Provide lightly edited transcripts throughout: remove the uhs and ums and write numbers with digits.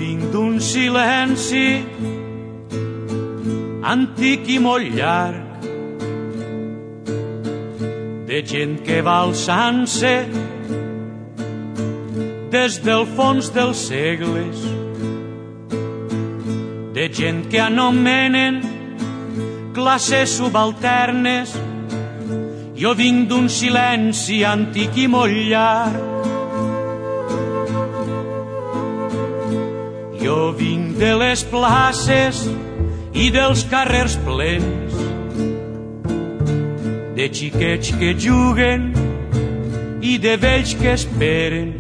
vinc d'un silenci antic i molt llarg, de gent que va alçant-se des del fons dels segles, de gent que anomenen classes subalternes. Jo vinc d'un silenci antic i molt llarg. Jo vinc de les places i dels carrers plens, de xiquets que juguen i de vells que esperen,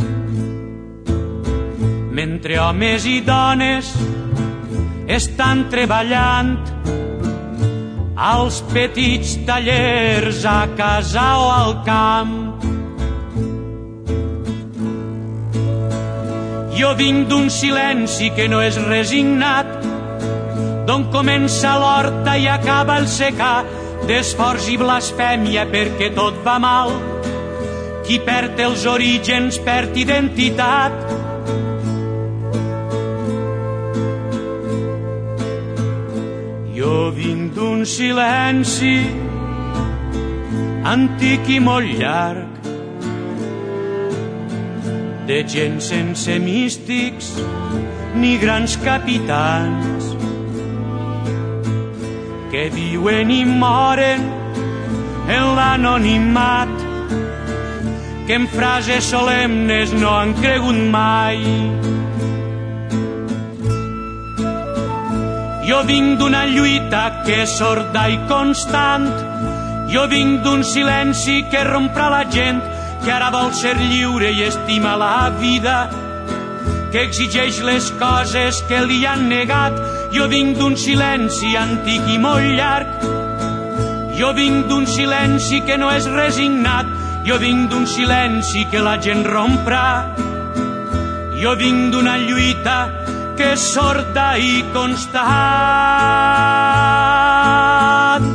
mentre homes i dones estan treballant als petits tallers a casa o al camp. Jo vinc d'un silenci que no és resignat, d'on comença l'horta i acaba el secà, d'esforç i blasfèmia perquè tot va mal. Qui perd els orígens perd identitat. Jo vinc d'un silenci antic i molt llarg, de gent sense místics ni grans capitans, que viuen i moren en l'anonimat, que en frases solemnes no han cregut mai. Jo vinc d'una lluita que és sorda i constant. Jo vinc d'un silenci que romprà la gent, que ara vol ser lliure i estima la vida, que exigeix les coses que li han negat. Jo vinc d'un silenci antic i molt llarg. Jo vinc d'un silenci que no és resignat. Jo vinc d'un silenci que la gent romprà. Jo vinc d'una lluita que és sorda i constant.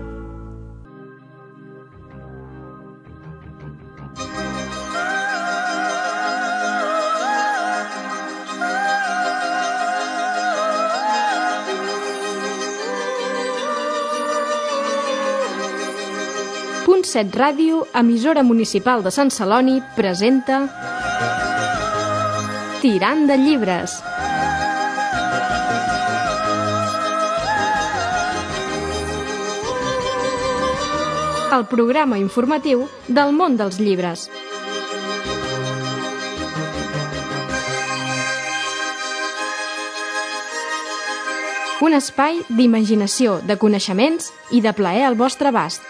Punt 7 Ràdio, emissora municipal de Sant Celoni, presenta Tirant de llibres. El programa informatiu del món dels llibres. Un espai d'imaginació, de coneixements i de plaer al vostre abast.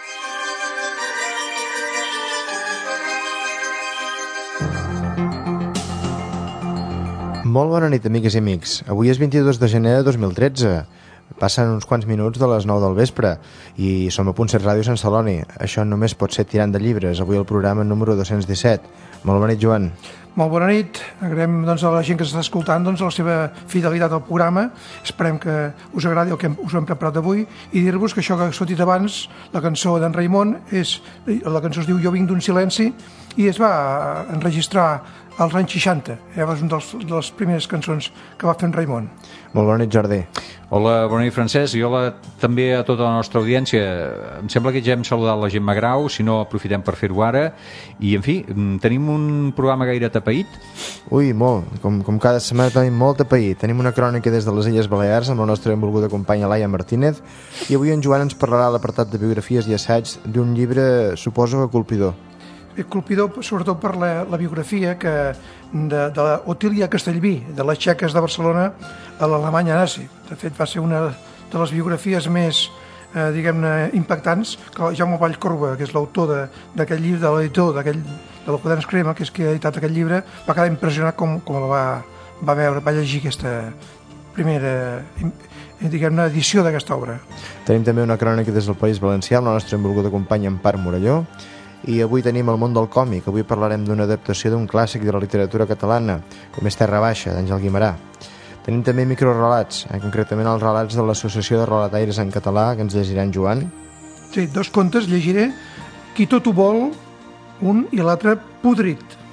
Molt bona nit, amigues i amics. Avui és 22 de gener de 2013. Passen uns quants minuts de les 9 del vespre i som a Punt 7 Ràdio Sant Celoni. Això només pot ser Tirant de llibres. Avui el programa número 217. Molt bona nit, Joan. Molt bona nit. Agraïm a la gent que s'està escoltant la seva fidelitat al programa. Esperem que us agradi el que us hem preparat avui i dir-vos que això que s'ha dit abans, la cançó d'en Raimon, la cançó es diu Jo vinc d'un silenci i es va enregistrar als anys 60. És una de les primeres cançons que va fer en Raimon. Molt bona nit, Jordi. Hola, bona nit, Francesc. I hola també a tota la nostra audiència. Em sembla que ja hem saludat la Gemma Grau, si no aprofitem per fer-ho ara. I, en fi, tenim un programa gaire tapeït. Ui, molt. Com cada setmana tenim molt tapeït. Tenim una crònica des de les Illes Balears amb la nostra benvolguda companya Laia Martínez i avui en Joan ens parlarà a l'apartat de biografies i assaigs d'un llibre, suposo que colpidor. Colpidor sobretot per la biografia de l'Otília Castellví, de les txeques de Barcelona a l'Alemanya nazi. De fet, va ser una de les biografies més, diguem-ne, impactants que Jaume Vallcorba, que és l'autor d'aquest llibre, de l'editor de la Quaderns Crema, que és qui ha editat aquest llibre, va quedar impressionat com va veure, va llegir aquesta primera, diguem-ne, edició d'aquesta obra. Tenim també una crònica des del País Valencià amb la nostra benvolguda companya Empar Morelló. I avui tenim el món del còmic. Avui parlarem d'una adaptació d'un clàssic de la literatura catalana, com és Terra Baixa, d'Àngel Guimerà. Tenim també microrelats, concretament els relats de l'Associació de Relataires en Català, que ens llegirà en Joan. Sí, dos contes llegiré. Qui tot ho vol, un i l'altre podrit.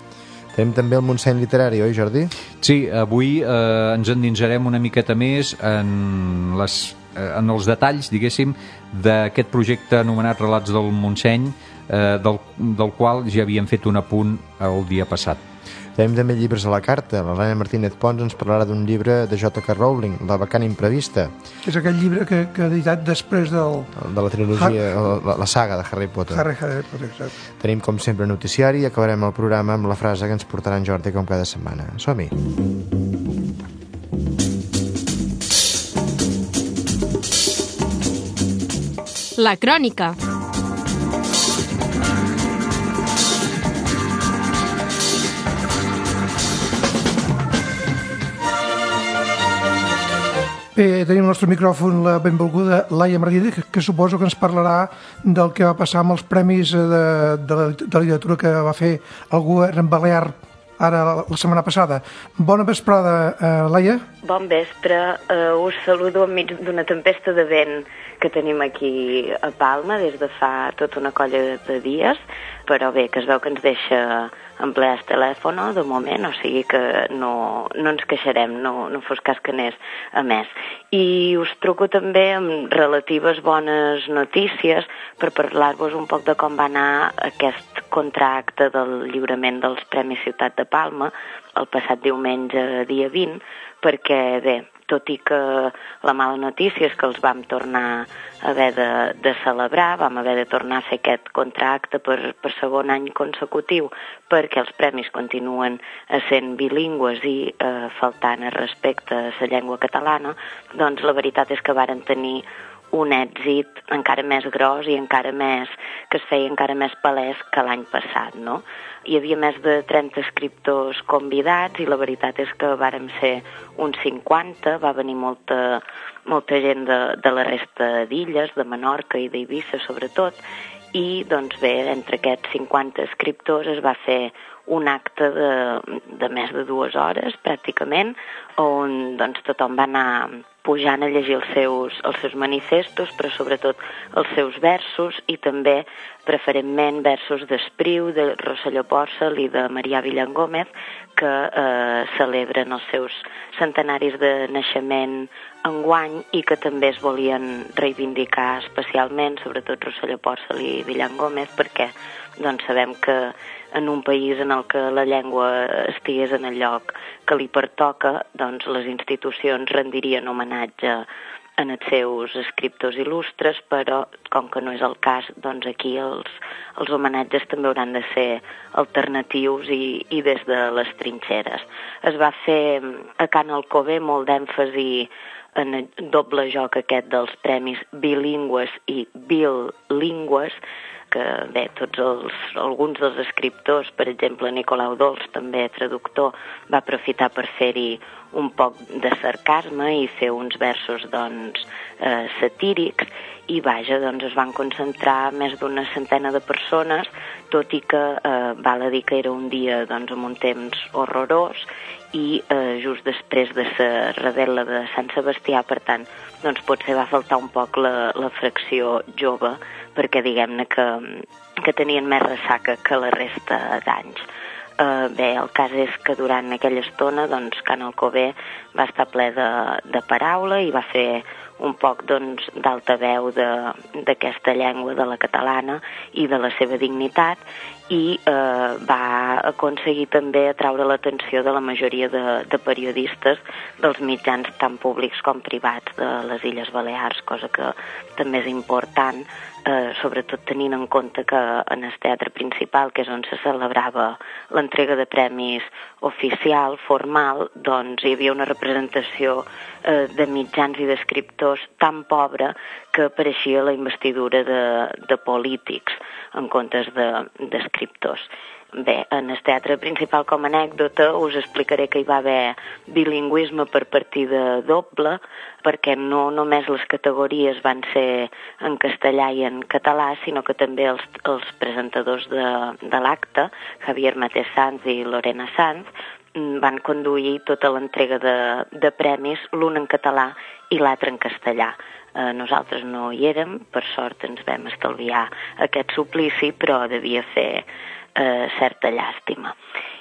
Tenim també el Montseny Literari, oi, Jordi? Sí, avui ens endinsarem una miqueta més en els detalls, diguéssim, d'aquest projecte anomenat Relats del Montseny, del qual ja havíem fet un apunt el dia passat. Tenim també llibres a la carta. L'Helena Martínez Pons ens parlarà d'un llibre de J.K. Rowling, La vacant imprevista. És aquell llibre que ha editat després de la trilogia, la saga de Harry Potter. Harry Potter, exacte. Tenim, com sempre, noticiari i acabarem el programa amb la frase que ens portarà en Jordi com cada setmana. Som-hi! La crònica. Bé, tenim al nostre micròfon la benvolguda Laia Martínez, que suposo que ens parlarà del que va passar amb els premis de literatura que va fer el govern balear ara la setmana passada. Bona vesprada, Laia. Bon vespre. Us saludo enmig d'una tempesta de vent que tenim aquí a Palma des de fa tota una colla de dies, però bé, que es veu que ens deixa emplear el telèfon de moment, o sigui que no ens queixarem, no fos cas que anés a més. I us truco també amb relatives bones notícies per parlar-vos un poc de com va anar aquest contracte del lliurament dels Premis Ciutat de Palma el passat diumenge, dia 20, perquè bé, tot i que la mala notícia és que els vam tornar a haver de celebrar, vam haver de tornar a fer aquest contracte per segon any consecutiu, perquè els premis continuen sent bilingües i faltant el respecte a la llengua catalana, doncs la veritat és que varen tenir un èxit encara més gros i encara més, que es feia encara més palès que l'any passat, no? Hi havia més de 30 escriptors convidats i la veritat és que vàrem ser uns 50, va venir molta gent de la resta d'illes, de Menorca i d'Eivissa sobretot, i doncs bé, entre aquests 50 escriptors es va fer un acte de més de 2 hores pràcticament, on doncs tothom va anar pujant a llegir els seus manifestos, però sobretot els seus versos i també preferentment versos d'Espriu, de Rosselló Pòrcel i de Marià Villangómez, que celebren els seus centenaris de naixement enguany i que també es volien reivindicar especialment, sobretot Rosselló Pòrcel i Villangómez, perquè doncs sabem que en un país en el que la llengua estigués en el lloc que li pertoca, doncs les institucions rendirien homenatge en els seus escriptors il·lustres, però com que no és el cas, doncs aquí els homenatges també hauran de ser alternatius i des de les trinxeres. Es va fer a Can Alcover molt d'èmfasi en el doble joc aquest dels premis bilingües i bilingües, que bé, alguns dels escriptors, per exemple Nicolau Dols, també traductor, va aprofitar per fer-hi un poc de sarcasme i fer uns versos doncs satírics i vaja, doncs es van concentrar més d'una centena de persones, tot i que val a dir que era un dia doncs amb un temps horrorós i just després de la revetla de Sant Sebastià, per tant, doncs potser va faltar un poc la fracció jove, perquè diguem-ne que tenien més ressaca que la resta d'anys. Bé, el cas és que durant aquella estona doncs, Can Alcover va estar ple de paraula i va fer un poc doncs, d'altaveu d'aquesta llengua, de la catalana i de la seva dignitat, i va aconseguir també atraure l'atenció de la majoria de periodistes dels mitjans tant públics com privats de les Illes Balears, cosa que també és important, sobretot tenint en compte que en el teatre principal, que és on se celebrava l'entrega de premis oficial, formal, doncs hi havia una representació de mitjans i d'escriptors tan pobra que apareixia la investidura de polítics en comptes d'escriptors. Bé, en el teatre principal, com a anècdota, us explicaré que hi va haver bilingüisme per partida doble, perquè no només les categories van ser en castellà i en català, sinó que també els presentadors de l'acte, Javier Matés Sanz i Lorena Sanz, van conduir tota l'entrega de premis, l'un en català i l'altre en castellà. Nosaltres no hi érem, per sort ens vam estalviar aquest suplici, però devia fer certa llàstima.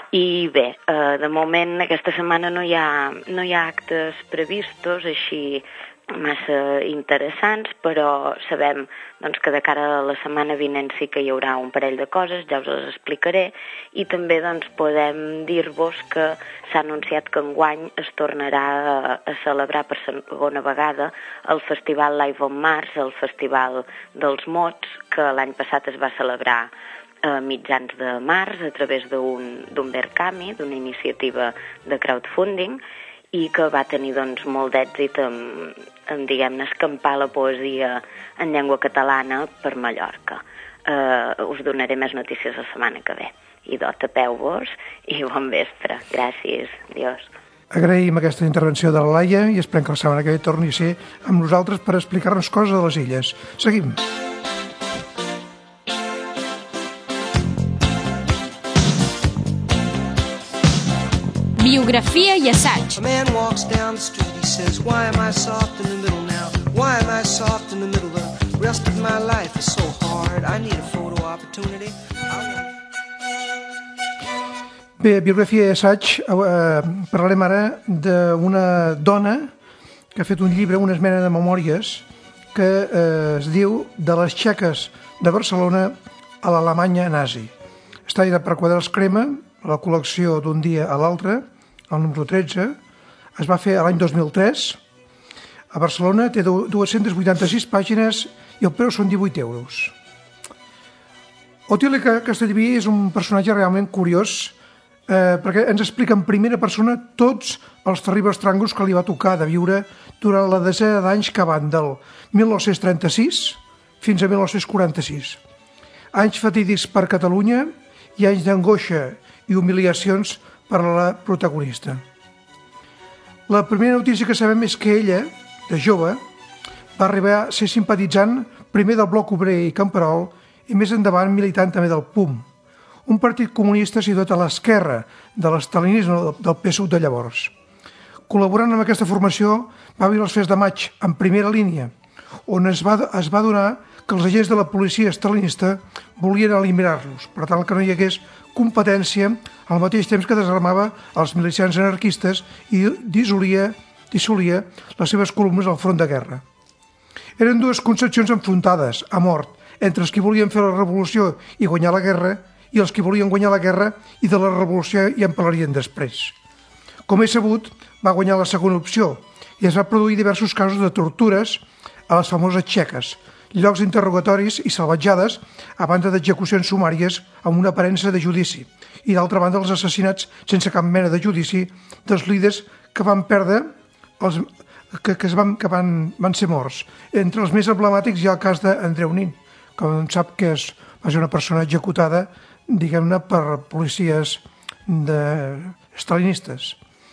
I bé, de moment aquesta setmana no hi ha actes previstos així massa interessants, però sabem doncs, que de cara a la setmana vinent sí que hi haurà un parell de coses, ja us les explicaré, i també doncs, podem dir-vos que s'ha anunciat que enguany es tornarà a celebrar per segona vegada el Festival Live on Mars, el Festival dels Mots, que l'any passat es va celebrar a mitjans de març a través d'un Verkami, d'una iniciativa de crowdfunding, i que va tenir doncs, molt d'èxit en diguem-ne, escampar la poesia en llengua catalana per Mallorca. Us donaré més notícies la setmana que ve. I tapeu-vos i bon vespre. Gràcies. Adiós. Agraïm aquesta intervenció de la Laia i esperem que la setmana que ve torni a ser amb nosaltres per explicar-nos coses de les illes. Seguim. Biografia i assaig. A man walks down the street, he says, why am I soft in the middle now? Why am I soft in the middle? The rest of my life is so hard, I need a photo opportunity. Bé, biografia i assaig, parlarem ara d'una dona que ha fet un llibre, una esmena de memòries, que es diu De les txeques de Barcelona a l'Alemanya nazi. Està editat per Quadrats Crema, la col·lecció d'un dia a l'altre, el número 13, es va fer l'any 2003. A Barcelona té 286 pàgines i el preu són 18 euros. Otília Castellví és un personatge realment curiós perquè ens explica en primera persona tots els terribles tràngols que li va tocar de viure durant la desena d'anys que van del 1936 fins a 1946. Anys fatídics per Catalunya i anys d'angoixa i humiliacions per a la protagonista. La primera notícia que sabem és que ella, de jove, va arribar a ser simpatitzant primer del Bloc Obrer i Camperol i més endavant militant també del PUM, un partit comunista situat a l'esquerra de l'estalinisme del PSUV de llavors. Col·laborant amb aquesta formació va viure els fets de maig en primera línia, on es va adonar que els agents de la policia estalinista volien eliminar-los, per tant que no hi hagués competència al mateix temps que desarmava els milicians anarquistes i dissolia les seves columnes al front de guerra. Eren dues concepcions enfrontades, a mort, entre els que volien fer la revolució i guanyar la guerra i els que volien guanyar la guerra i de la revolució i en parlarien després. Com és sabut, va guanyar la segona opció i es va produir diversos casos de tortures a les famoses txeques, llocs d'interrogatoris i salvatjades a banda d'execucions sumàries amb una aparença de judici i d'altra banda els assassinats sense cap mena de judici dels líders que van perdre que van ser morts. Entre els més emblemàtics hi ha el cas d'Andreu Nin, que sap que va ser una persona executada, diguem-ne, per policies estalinistes.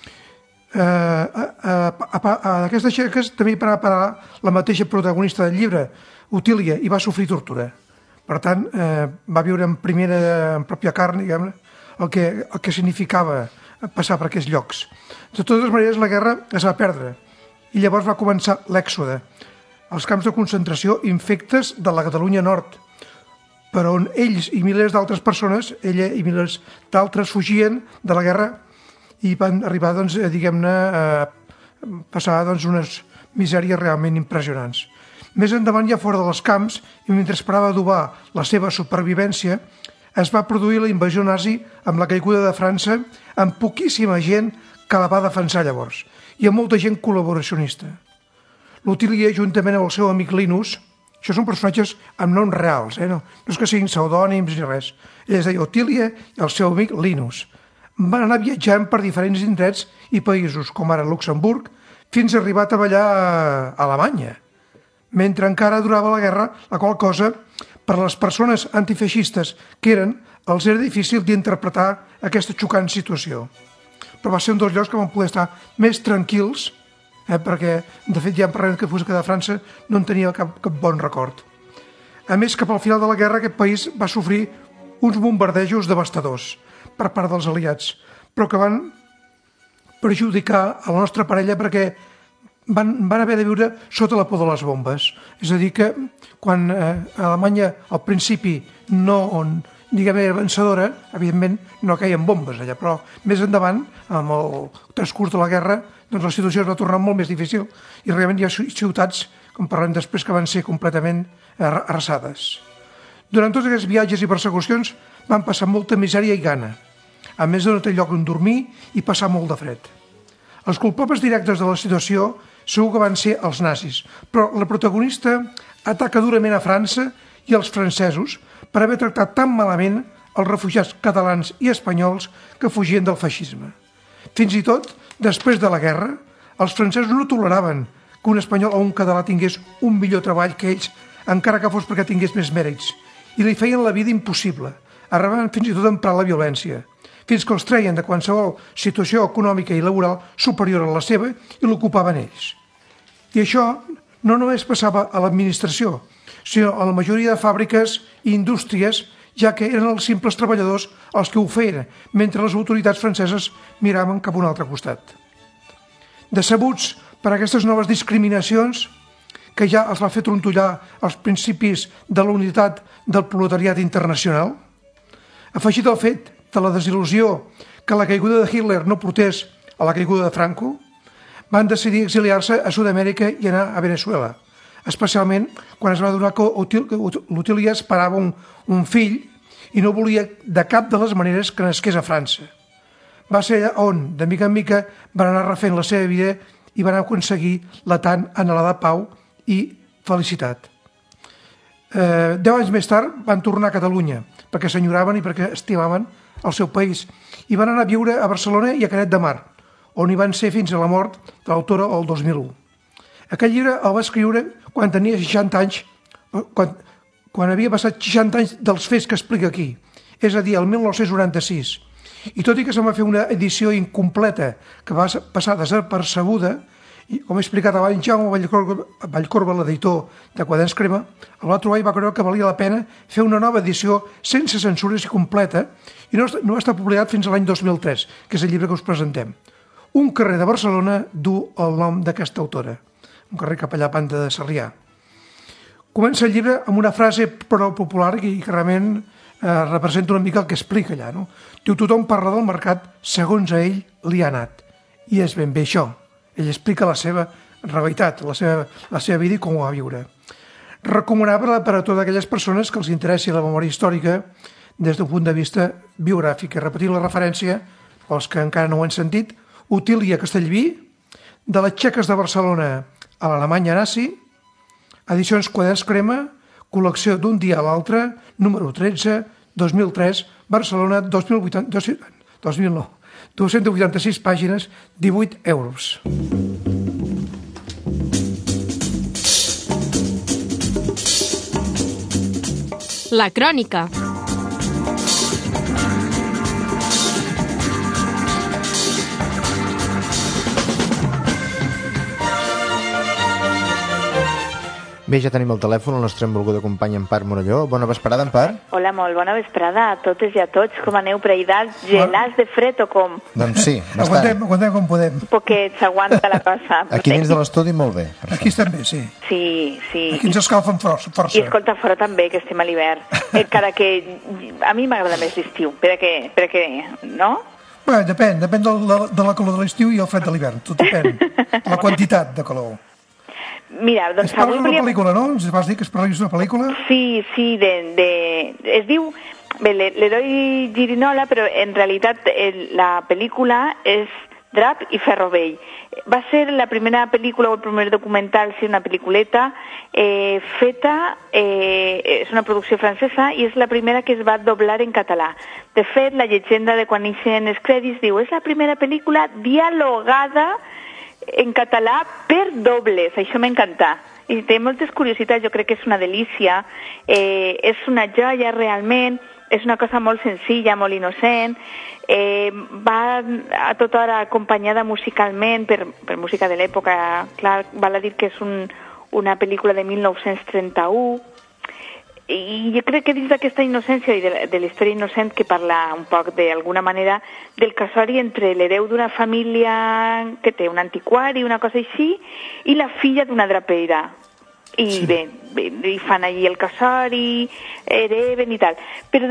A aquestes txeques també hi va parar la mateixa protagonista del llibre, Otília, i va sofrir tortura. Per tant, va viure en pròpia carn, diguem-ne, el que significava passar per aquests llocs. De totes maneres, la guerra es va perdre i llavors va començar l'èxode, els camps de concentració infectes de la Catalunya Nord, per on ells i milers d'altres persones, ella i milers d'altres, fugien de la guerra i van arribar, doncs, diguem-ne, a passar unes misèries realment impressionants. Més endavant, ja fora dels camps, i mentre esperava adobar la seva supervivència, es va produir la invasió nazi amb la caiguda de França, amb poquíssima gent que la va defensar llavors, i amb molta gent col·laboracionista. L'Otília, juntament amb el seu amic Linus, això són personatges amb noms reals, no és que siguin pseudònims ni res. Ella es deia Otília i el seu amic Linus. Van anar viatjant per diferents indrets i països, com ara Luxemburg, fins a arribar a treballar a Alemanya, mentre encara durava la guerra, la qual cosa, per a les persones antifeixistes que eren, els era difícil d'interpretar aquesta xocant situació. Però va ser un dels llocs que van poder estar més tranquils, perquè, de fet, ja en parlem que fos que de França no en tenia cap bon record. A més, cap al final de la guerra, aquest país va sofrir uns bombardejos devastadors per part dels aliats, però que van perjudicar a la nostra parella perquè van haver de viure sota la por de les bombes. És a dir que quan a Alemanya al principi no diguem-ne, vencedora, evidentment no queien bombes allà, però més endavant, amb el transcurs de la guerra, doncs la situació es va tornar molt més difícil i realment hi ha ciutats, com parlem després, que van ser completament arrasades. Durant tots aquests viatges i persecucions van passar molta misèria i gana, a més de no tenir lloc on dormir i passar molt de fred. Els culpables directes de la situació segur que van ser els nazis, però la protagonista ataca durament a França i als francesos per haver tractat tan malament els refugiats catalans i espanyols que fugien del feixisme. Fins i tot, després de la guerra, els francesos no toleraven que un espanyol o un català tingués un millor treball que ells, encara que fos perquè tingués més mèrits, i li feien la vida impossible, arribant fins i tot a emprar la violència, fins que els treien de qualsevol situació econòmica i laboral superior a la seva i l'ocupaven ells. I això no només passava a l'administració, sinó a la majoria de fàbriques i indústries, ja que eren els simples treballadors els que ho feien, mentre les autoritats franceses miraven cap a un altre costat. Decebuts per aquestes noves discriminacions, que ja els va fer trontollar els principis de la unitat del proletariat internacional, afegit al fet de la desil·lusió que la caiguda de Hitler no portés a la caiguda de Franco, van decidir exiliar-se a Sud-amèrica i anar a Venezuela, especialment quan es va adonar que l'Otília esperava un fill i no volia de cap de les maneres que nasqués a França. Va ser allà on, de mica en mica, van anar refent la seva vida i van aconseguir la tan anhelada pau i felicitat. 10 anys més tard van tornar a Catalunya perquè s'enyoraven i perquè estimaven el seu país i van anar a viure a Barcelona i a Canet de Mar, on hi van ser fins a la mort de l'autora el 2001. Aquest llibre el va escriure quan tenia 60 anys, quan havia passat 60 anys dels fets que explica aquí, és a dir, el 1996. I tot i que se'n va fer una edició incompleta que va passar desapercebuda, i com he explicat abans, Jaume Vallcorba, l'editor de Quaderns Crema, el va trobar i va creure que valia la pena fer una nova edició sense censures i completa, i no va estar publicat fins a l'any 2003, que és el llibre que us presentem. Un carrer de Barcelona du el nom d'aquesta autora, un carrer cap allà a Panta de Sarrià. Comença el llibre amb una frase prou popular i que realment representa una mica el que explica allà. No? Diu, tothom parla del mercat segons a ell li ha anat. I és ben bé això. Ell explica la seva realitat, la seva vida i com ho va viure. Recomanable per a totes aquelles persones que els interessi la memòria històrica des d'un punt de vista biogràfic. Repetint la referència, els que encara no ho han sentit, Otília Castellví, de les Txeques de Barcelona a l'Alemanya nazi, edicions Quaderns Crema, col·lecció d'un dia a l'altre, número 13, 2003, Barcelona, 2009. 286 pàgines, 18 euros. La crònica. Bé, ja tenim al telèfon el nostre benvolguda companya Empar Morelló. Bona vesprada, Empar. Hola, molt bona vesprada a totes i a tots. Com aneu, preïdats, gelats de fred o com? Doncs sí, bastant. Aguantem com podem. Un poquet s'aguanta la cosa. Aquí dins de l'estudi molt bé. Aquí estem bé, sí. Sí. Aquí ens escalfen força. I escolta, fora també, que estem a l'hivern. Encara que a mi m'agrada més l'estiu, perquè, no? Bé, depèn de la calor de l'estiu i el fred de l'hivern. Tot depèn de la quantitat de calor. Mira, doncs es parla d'una pel·lícula, no? Ens vas dir que es parla d'una pel·lícula? Sí, es diu l'heroi Girinola, però en realitat la pel·lícula és Drap i Ferro Vell. Va ser la primera pel·lícula o el primer documental, sí, una pel·lículeta feta, és una producció francesa i és la primera que es va doblar en català. De fet, la llegenda de quan ixen els crèdits diu és la primera pel·lícula dialogada en català per dobles, això m'encanta. I té moltes curiositats, jo crec que és una delícia, és una joia realment, és una cosa molt senzilla, molt innocent, va a tota hora acompanyada musicalment per música de l'època, clar, val a dir que és una pel·lícula de 1931, i jo crec que dins d'aquesta innocència i de la història innocent que parla un poc d'alguna manera del casori entre l'hereu d'una família que té un antiquari, una cosa així, i la filla d'una drapeira. I sí. Bé, fan allí el casori, hereben i tal. Però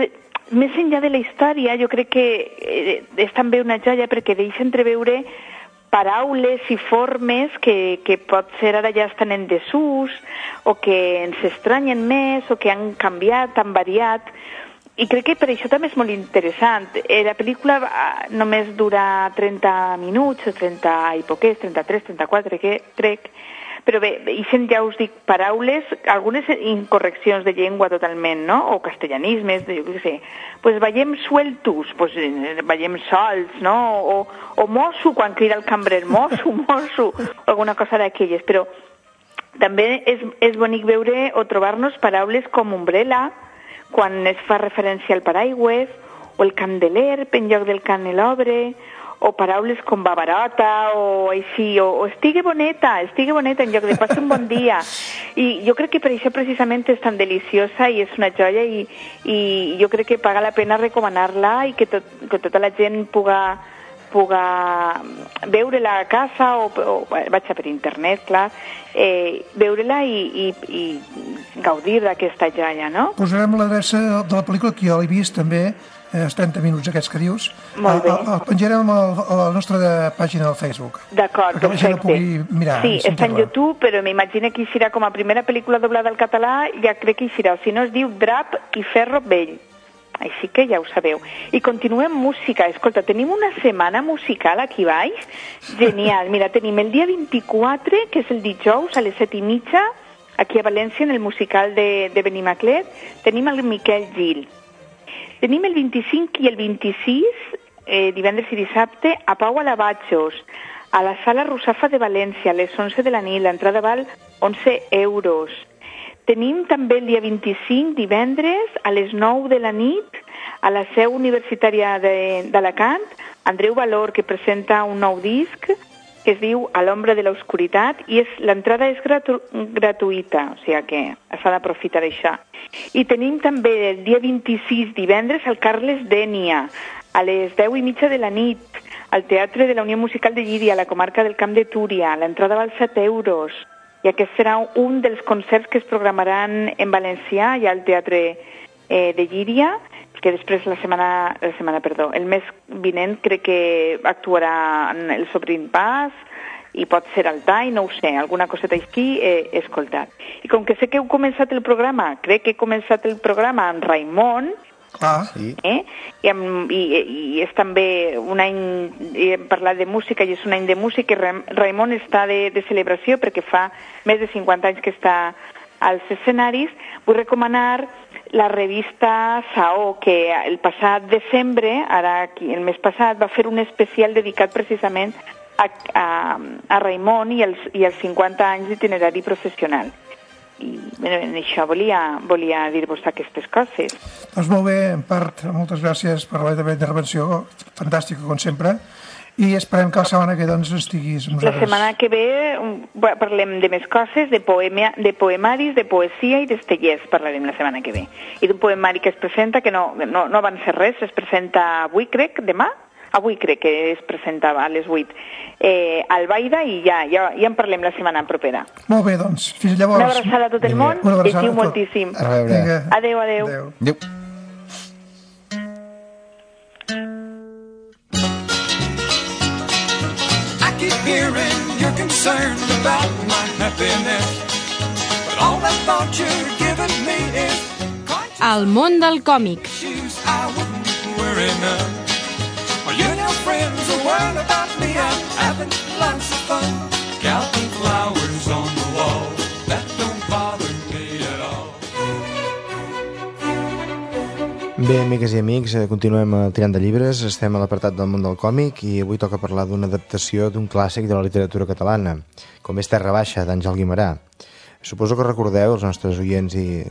més enllà de la història, jo crec que és també una joia perquè deixa entreveure paraules i formes que pot ser ara ja estan en desús o que ens estranyen més o que han canviat, han variat, i crec que per això també és molt interessant. La pel·lícula només dura 30 minuts, 30 i poquets, 33, 34, crec, però bé, ixen, ja us dic, paraules, algunes incorreccions de llengua totalment, no? O castellanismes, jo què sé. Pues veiem sueltos, pues veiem sols, no? O mosso, quan crida el cambrer, mosso, o alguna cosa d'aquelles. Però també és bonic veure o trobar-nos paraules com umbrella, quan es fa referència al paraigües, o el candeler en lloc del canelobre, o paraules com babarota, o així, o estigui boneta en lloc de passi un bon dia. I jo crec que per això precisament és tan deliciosa i és una joia i jo crec que paga la pena recomanar-la i que tota la gent puga veure-la a casa o vaig per internet, clar, veure-la i gaudir d'aquesta joia, no? Posarem l'adreça de la pel·lícula, que jo l'he vist també, els 30 minuts aquests que dius. Molt bé. El penjarem a la nostra pàgina del Facebook. D'acord, perquè la gent perfecte. la pugui mirar. Sí, està en YouTube, però m'imagino que hi serà com a primera pel·lícula doblada al català, ja crec que hi serà. Si no, es diu Drap i Ferro Vell. Així que ja ho sabeu. I continuem música. Escolta, tenim una setmana musical aquí baix. Genial. Mira, tenim el dia 24, que és el dijous, a les 7:30, aquí a València, en el musical de Benimaclet. Tenim el Miquel Gil. Tenim el 25 i el 26, divendres i dissabte, a Pau Alabatxos, a la Sala Russafa de València, a les 11 de la nit. L'entrada val 11 euros. Tenim també el dia 25, divendres, a les 9 de la nit, a la seu universitària d'Alacant, Andreu Valor, que presenta un nou disc que es diu A l'ombra de l'oscuritat, i l'entrada és gratuïta, o sigui que s'ha d'aprofitar això. I tenim també el dia 26, divendres, al Carles Dénia, a les 10:30 de la nit, al Teatre de la Unió Musical de Llíria, a la comarca del Camp de Túria. L'entrada val 7 euros. I aquest serà un dels concerts que es programaran en valencià, ja al Teatre de Llíria, que després el mes vinent crec que actuarà en el Sobrin Pas i pot ser al Tai, no ho sé, alguna coseta així he escoltat. I com que sé que heu començat el programa, crec que he començat el programa amb Raimon, sí. I és també un any, hem parlat de música i és un any de música, i Raimon està de celebració perquè fa més de 50 anys que està als escenaris. Vull recomanar la revista Saó, que el passat desembre, ara aquí, el mes passat, va fer un especial dedicat precisament a Raimon i els 50 anys d'itinerari professional. I en això volia dir-vos aquestes coses. Doncs molt bé, en part, moltes gràcies per la teva intervenció, fantàstica com sempre, i esperem que la setmana que doncs estiguis amb nosaltres. La setmana que ve parlem de més coses, de poemaris, de poesia i d'estellers parlarem la setmana que ve. I d'un poemari que es presenta, que no van ser res, es presenta avui, crec, demà? Avui crec que es presentava a les 8 al Baida, i ja en parlem la setmana propera. Molt bé, doncs, fins llavors. Una abraçada a tot el món, llegiu moltíssim. Adéu. Adéu. I keep hearing you're concerned about my happiness, but all that thought you're giving me is El món del còmic. shoes I wouldn't wear enough. Well, you know friends are worried about me. I'm having lots of fun, counting flowers on the wall. That don't bother me at all. Bé, amigues i amics, continuem tirant de llibres, estem a l'apartat del món del còmic i avui toca parlar d'una adaptació d'un clàssic de la literatura catalana, com és Terra Baixa, d'Àngel Guimerà. Suposo que recordeu, els nostres oients i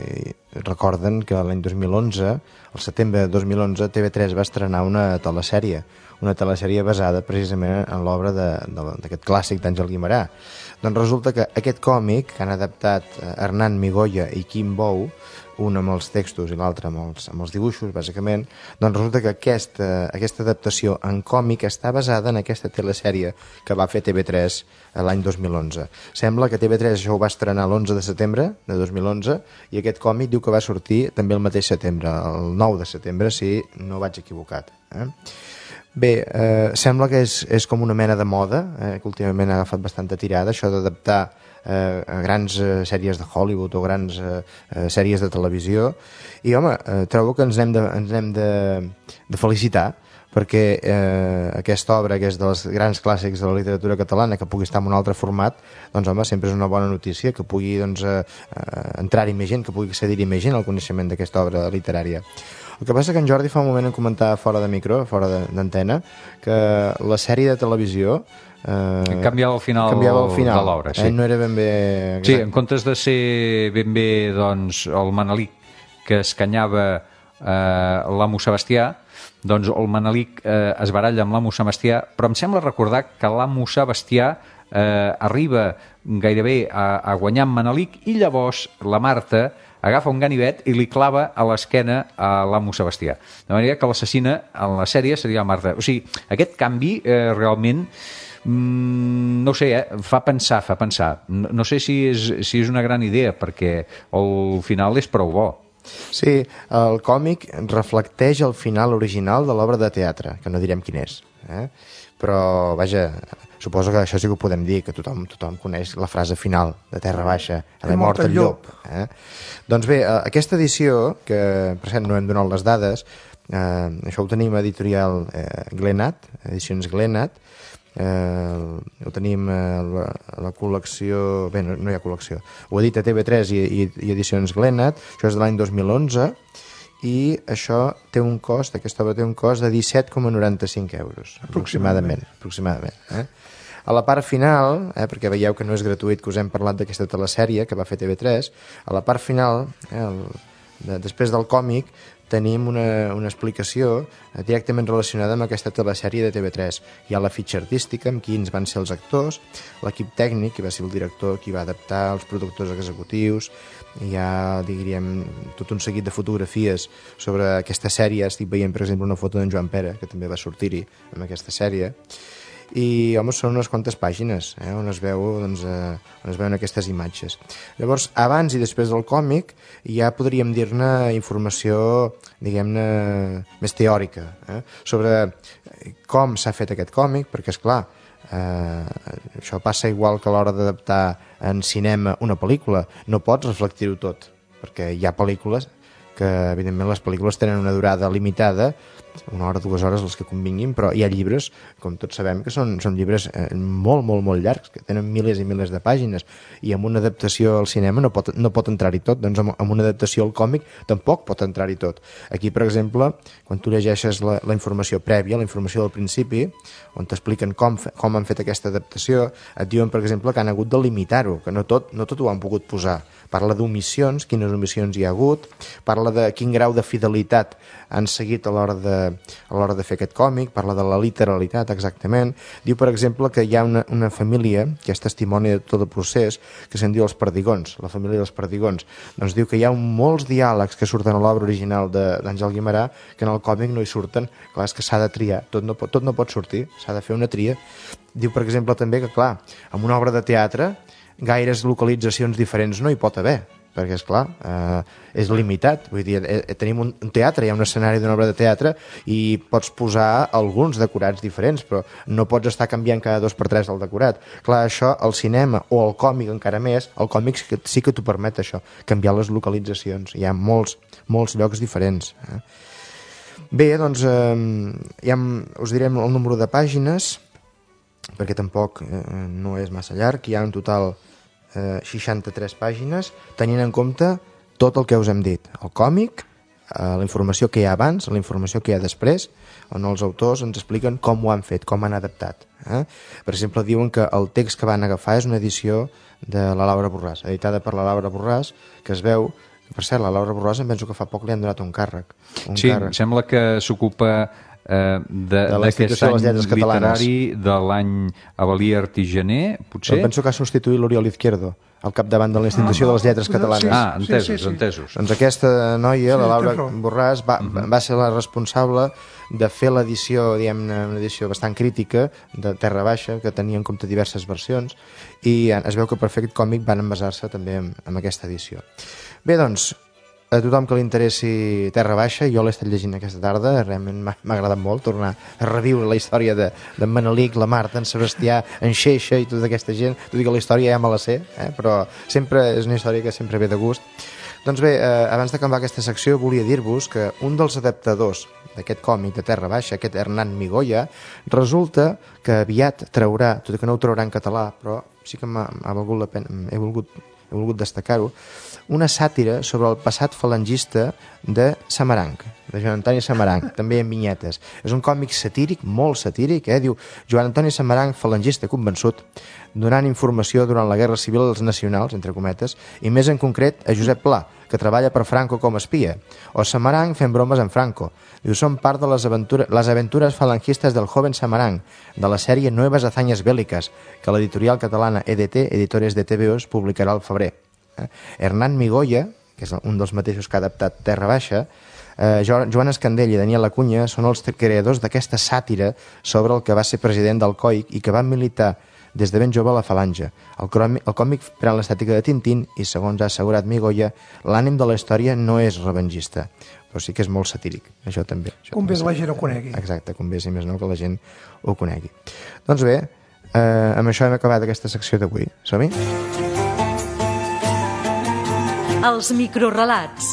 recorden que l'any 2011, al setembre de 2011, TV3 va estrenar una telesèrie, una telesèrie basada precisament en l'obra d'aquest clàssic d'Àngel Guimerà. Doncs resulta que aquest còmic que han adaptat Hernán Migoya i Quim Bou, un amb els textos i l'altre amb els dibuixos, bàsicament, doncs resulta que aquesta adaptació en còmic està basada en aquesta telesèrie que va fer TV3 l'any 2011. Sembla que TV3 això ho va estrenar l'11 de setembre de 2011 i aquest còmic diu que va sortir també el mateix setembre, el 9 de setembre, si no vaig equivocat. Bé, sembla que és com una mena de moda, que últimament ha agafat bastanta tirada, això d'adaptar a grans sèries de Hollywood o grans sèries de televisió, i home, trobo que ens hem de felicitar perquè aquesta obra, que és dels grans clàssics de la literatura catalana, que pugui estar en un altre format, doncs home, sempre és una bona notícia, que pugui entrar-hi més gent, que pugui accedir-hi més gent al coneixement d'aquesta obra literària. El que passa que en Jordi fa un moment en comentar fora de micro, fora d'antena, que la sèrie de televisió canviava el final de l'obra, sí. No era ben bé exacte. Sí, en comptes de ser ben bé doncs, el Manelic que escanyava l'amo Sebastià, doncs el Manelic es baralla amb l'amo Sebastià, però em sembla recordar que l'amo Sebastià arriba gairebé a guanyar amb Manelic i llavors la Marta agafa un ganivet i li clava a l'esquena a l'amo Sebastià. De manera que l'assassina en la sèrie seria la Marta. O sigui, aquest canvi realment no ho sé, fa pensar. No sé si és una gran idea, perquè el final és prou bo. Sí, el còmic reflecteix el final original de l'obra de teatre, que no direm quin és. Però, vaja, suposo que això sí que ho podem dir, que tothom coneix la frase final de Terra Baixa, l'he mort el llop. Doncs bé, aquesta edició, que per cert no hem donat les dades, això ho tenim a editorial Glenat, edicions Glenat, ho tenim a la col·lecció, bé, no hi ha col·lecció, ho edita TV3 i edicions Glenat, això és de l'any 2011 i això té un cost, aquesta obra té un cost de 17,95 euros aproximadament. A la part final, perquè veieu que no és gratuït, que us hem parlat d'aquesta telesèrie que va fer TV3, a la part final, després del còmic, tenim una explicació directament relacionada amb aquesta telesèrie de TV3. Hi ha la fitxa artística, amb quins van ser els actors, l'equip tècnic, qui va ser el director, qui va adaptar, els productors executius, hi ha, diríem, tot un seguit de fotografies sobre aquesta sèrie. Estic veient, per exemple, una foto d'en Joan Pere, que també va sortir-hi amb aquesta sèrie. I, home, són unes quantes pàgines on es veuen aquestes imatges. Llavors, abans i després del còmic ja podríem dir-ne informació, diguem-ne, més teòrica sobre com s'ha fet aquest còmic, perquè, esclar, això passa igual que a l'hora d'adaptar en cinema una pel·lícula. No pots reflectir-ho tot, perquè hi ha pel·lícules que, evidentment, les pel·lícules tenen una durada limitada, 1 hora, 2 hores, els que convinguin, però hi ha llibres, com tots sabem, que són llibres molt llargs, que tenen milers i milers de pàgines, i amb una adaptació al cinema no pot entrar-hi tot, doncs amb una adaptació al còmic tampoc pot entrar-hi tot. Aquí, per exemple, quan tu llegeixes la informació prèvia, la informació del principi, on t'expliquen com han fet aquesta adaptació, et diuen, per exemple, que han hagut de limitar-ho, que no tot ho han pogut posar. Parla d'omissions, quines omissions hi ha hagut, parla de quin grau de fidelitat han seguit a l'hora de fer aquest còmic, parla de la literalitat, exactament. Diu, per exemple, que hi ha una família, que és testimoni de tot el procés, que se'n diu els Perdigons, la família dels Perdigons. Doncs diu que hi ha molts diàlegs que surten a l'obra original d'Àngel Guimerà, que en el còmic no hi surten. Clar, és que s'ha de triar, tot no pot sortir, s'ha de fer una tria. Diu, per exemple, també que, clar, en una obra de teatre, gaires localitzacions diferents no hi pot haver, perquè, esclar, és limitat. Vull dir, tenim un teatre, hi ha un escenari d'una obra de teatre i pots posar alguns decorats diferents, però no pots estar canviant cada 2x3 el decorat. Clar, això, el cinema o el còmic encara més, el còmic sí que t'ho permet, això, canviar les localitzacions. Hi ha molts llocs diferents. Bé, doncs, ja us direm el número de pàgines, perquè tampoc no és massa llarg. Hi ha en total 63 pàgines, tenint en compte tot el que us hem dit, el còmic, la informació que hi ha abans, la informació que hi ha després, on els autors ens expliquen com ho han fet, com han adaptat. Per exemple, diuen que el text que van agafar és una edició de la Laura Borràs, editada per la Laura Borràs, que es veu, per cert, la Laura Borràs em penso que fa poc li han donat un càrrec. Sí, sembla que s'ocupa l'Institució de les Lletres Catalanes literari de l'any Avelí Artigener, potser? Penso que ha substituït l'Oriol Izquierdo al capdavant de la Institució de les Lletres Catalanes. Entesos. Doncs aquesta noia, la Laura Borràs, va ser la responsable de fer l'edició, diguem-ne, una edició bastant crítica de Terra Baixa, que tenia en compte diverses versions, i es veu que per fer aquest còmic van envasar-se també amb aquesta edició. Bé, doncs, a tothom que li interessi Terra Baixa, jo l'he estat llegint aquesta tarda, realment m'ha agradat molt tornar a reviure la història d'en Manelic, la Marta, en Sebastià, en Xeixa i tota aquesta gent, tot i que la història ja me la sé, però sempre és una història que sempre ve de gust. Doncs bé, abans d'acabar aquesta secció volia dir-vos que un dels adaptadors d'aquest còmic de Terra Baixa, aquest Hernán Migoya, resulta que aviat traurà, tot i que no ho traurà en català, però sí que m'ha valgut la pena, he volgut destacar-ho, una sàtira sobre el passat falangista de Samaranc, de Joan Antoni Samaranc, també en vinyetes. És un còmic satíric, molt satíric, diu Joan Antoni Samaranc, falangista convençut, donant informació durant la Guerra Civil als nacionals, entre cometes, i més en concret a Josep Pla, que treballa per Franco com a espia, o Samaranc fent bromes en Franco. Diu, són part de les aventures falangistes del joven Samaranc, de la sèrie Nuevas Hazañas Bélicas, que l'editorial catalana EDT, Editores de TVOs, publicarà al febrer. Hernán Migoya, que és un dels mateixos que ha adaptat Terra Baixa, Joan Escandell i Daniel Acuña són els creadors d'aquesta sàtira sobre el que va ser president del COIC i que va militar des de ben jove a la Falange. El còmic pren l'estètica de Tintín i, segons ha assegurat Migoya, l'ànim de la història no és revengista, però sí que és molt satíric, això també. Convé que la gent ho conegui. Exacte, convé, si més no, que la gent ho conegui. Doncs bé, amb això hem acabat aquesta secció d'avui. Som-hi? Els microrelats.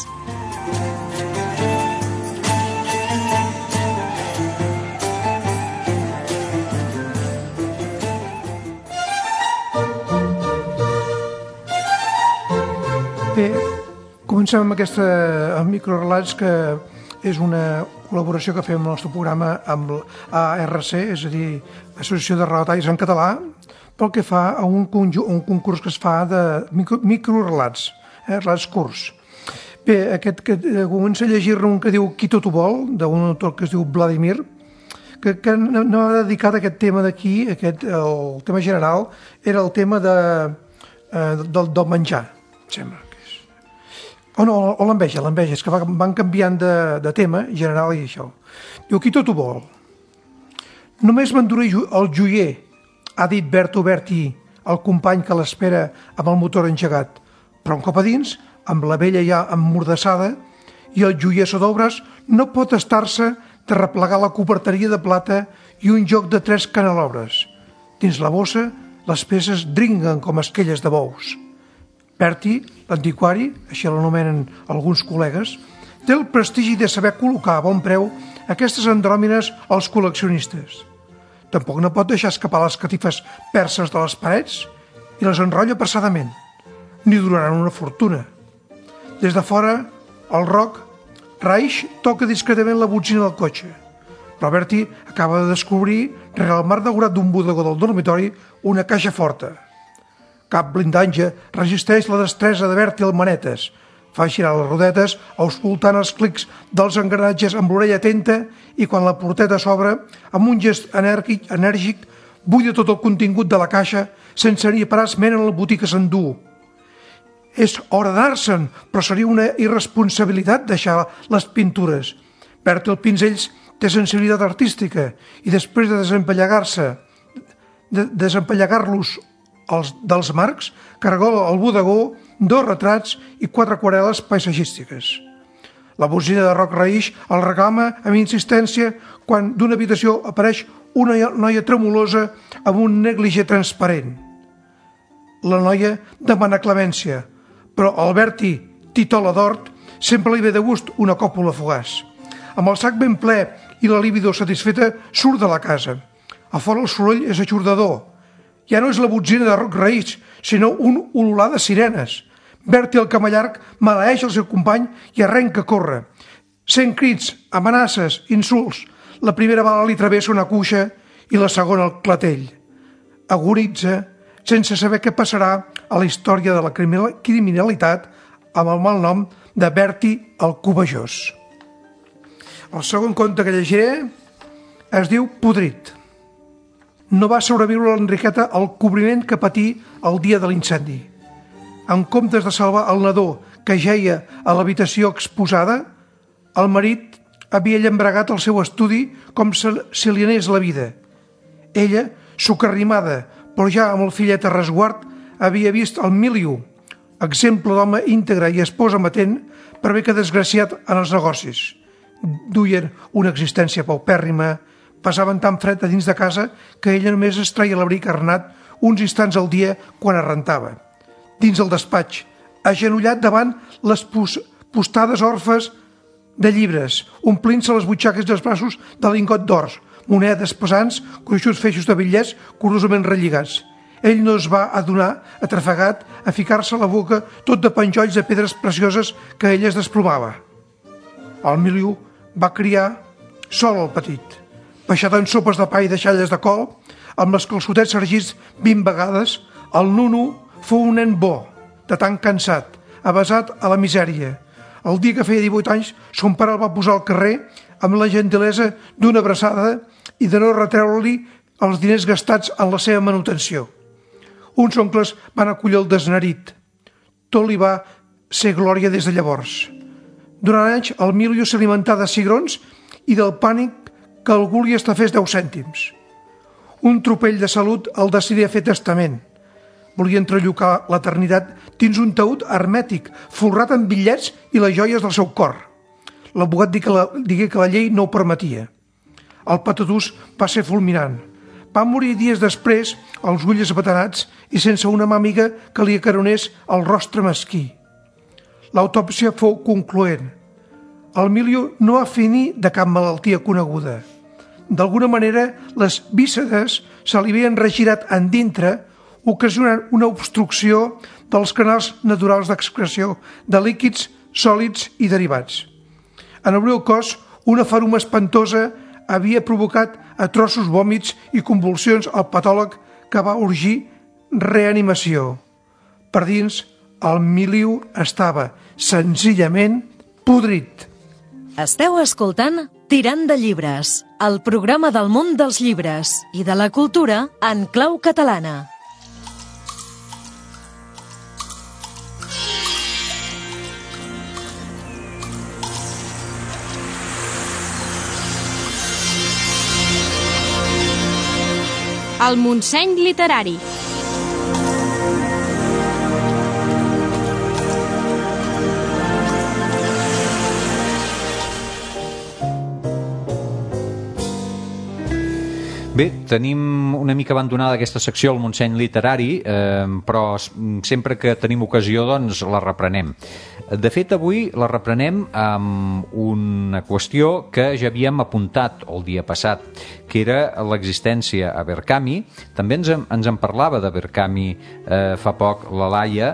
Bé, comencem amb amb microrelats, que és una col·laboració que fem amb el nostre programa amb ARC, és a dir, Associació de Relataris en Català, pel que fa a un concurs que es fa de microrelats, relats curts. Bé, comença a llegir-ne un que diu Qui tot ho vol, d'un autor que es diu Vladimir, que no ha dedicat aquest tema d'aquí, el tema general, era el tema del menjar, em sembla. O l'enveja, és que van canviant de tema general i això. Diu, Qui tot ho vol. Només m'enduré el joier, ha dit Berti, el company que l'espera amb el motor engegat. Però un cop a dins, amb la vella ja emmordassada, i el joier sodobres no pot estar-se de replegar la coberteria de plata i un joc de 3 canelobres. Dins la bossa, les peces dringuen com esquelles de bous. Berti, l'antiquari, així l'anomenen alguns col·legues, té el prestigi de saber col·locar a bon preu aquestes andròmines als col·leccionistes. Tampoc no pot deixar escapar les catifes perses de les parets i les enrotlla passadament. Ni duraran una fortuna. Des de fora, el Roc Reich toca discretament la botzina del cotxe. Però Berti acaba de descobrir, rere el marc daurat d'un bodegó del dormitori, una caixa forta. Cap blindatge resisteix la destresa de Berti al manetes. Fa girar les rodetes, auscultant els clics dels engranatges amb l'orella atenta, i quan la porteta s'obre, amb un gest enèrgic, buida tot el contingut de la caixa sense ni parar esment en el botí que s'endú. És hora d'anar-se'n, però seria una irresponsabilitat deixar les pintures. Berti el Pinzells té sensibilitat artística i després de desempallegar-los dels marcs, cargola al bodegó 2 retrats i 4 aquarel·les paisatgístiques. La bocina de Roc Reich el reclama amb insistència quan d'una habitació apareix una noia tremolosa amb un negligé transparent. La noia demana clemència, però el Berti, titola d'hort, sempre li ve de gust una còpula fugaç. Amb el sac ben ple i la libido satisfeta, surt de la casa. A fora el soroll és aixordador. Ja no és la botzina de Roc Reich, sinó un ulular de sirenes. Berti, el camallarg, maleeix el seu company i arrenca a córrer. Sent crits, amenaces, insults. La primera bala li travessa una cuixa i la segona el clatell. Agonitza, sense saber què passarà a la història de la criminalitat amb el malnom de Berti el Covejós. El segon conte que llegiré Es diu Podrit. No va sobreviure l'Enriqueta al cobriment que patí el dia de l'incendi. En comptes de salvar el nadó que jeia a l'habitació exposada, el marit havia llambregat el seu estudi com si li anés la vida. Ella, socarrimada, però ja amb el fillet a resguard, havia vist el 1001, exemple d'home íntegre i esposa amatent, per bé que desgraciat en els negocis. Duien una existència paupèrrima, passaven tan fred a dins de casa que ella només es traia l'abric arnat uns instants al dia quan es rentava. Dins el despatx, agenollat davant les postades orfes de llibres, omplint-se les butxaques dels braços de lingot d'ors, monedes pesants, gruixuts feixos de bitllets curosament relligats. Ell no es va adonar, atrafegat, a ficar-se a la boca tot de penjolls de pedres precioses que ella es desplomava. El Miliu va criar sol el petit, baixat en sopes de pa i deixalles de col, amb els calçotets sargits 20 vegades. El Nunu fou un nen bo, de tan cansat, avesat a la misèria. El dia que feia 18 anys, son pare el va posar al carrer amb la gentilesa d'una abraçada i de no retreure-li els diners gastats en la seva manutenció. Uns oncles van acollir el desnerit. Tot li va ser glòria des de llavors. Durant anys, el Miliu s'alimentà de cigrons i del pànic que algú li estafés 10 cèntims. Un tropell de salut el decidí a fer testament. Volia entrellocar l'eternitat dins un taüt hermètic, folrat amb bitllets i les joies del seu cor. L'abogat digué que la llei no ho permetia. El patatús va ser fulminant. Va morir dies després, els ulls esbatanats i sense una màmiga que li acaronés el rostre mesquí. L'autòpsia fou concloent. El Miliu no va finir de cap malaltia coneguda. D'alguna manera, les vísceres se li havien regirat en dintre, ocasionant una obstrucció dels canals naturals d'excreció de líquids, sòlids i derivats. En obrir el cos, una faruma espantosa havia provocat atroços vòmits i convulsions al patòleg, que va urgir reanimació. Per dins, el Miliu estava senzillament podrit. Esteu escoltant Tirant de llibres, el programa del món dels llibres i de la cultura en clau catalana. El Montseny literari. Bé, tenim una mica abandonada aquesta secció al Montseny literari, però sempre que tenim ocasió doncs la reprenem. De fet, avui la reprenem amb una qüestió que ja havíem apuntat el dia passat, que era l'existència a Verkami. També ens en parlava de Verkami fa poc la Laia,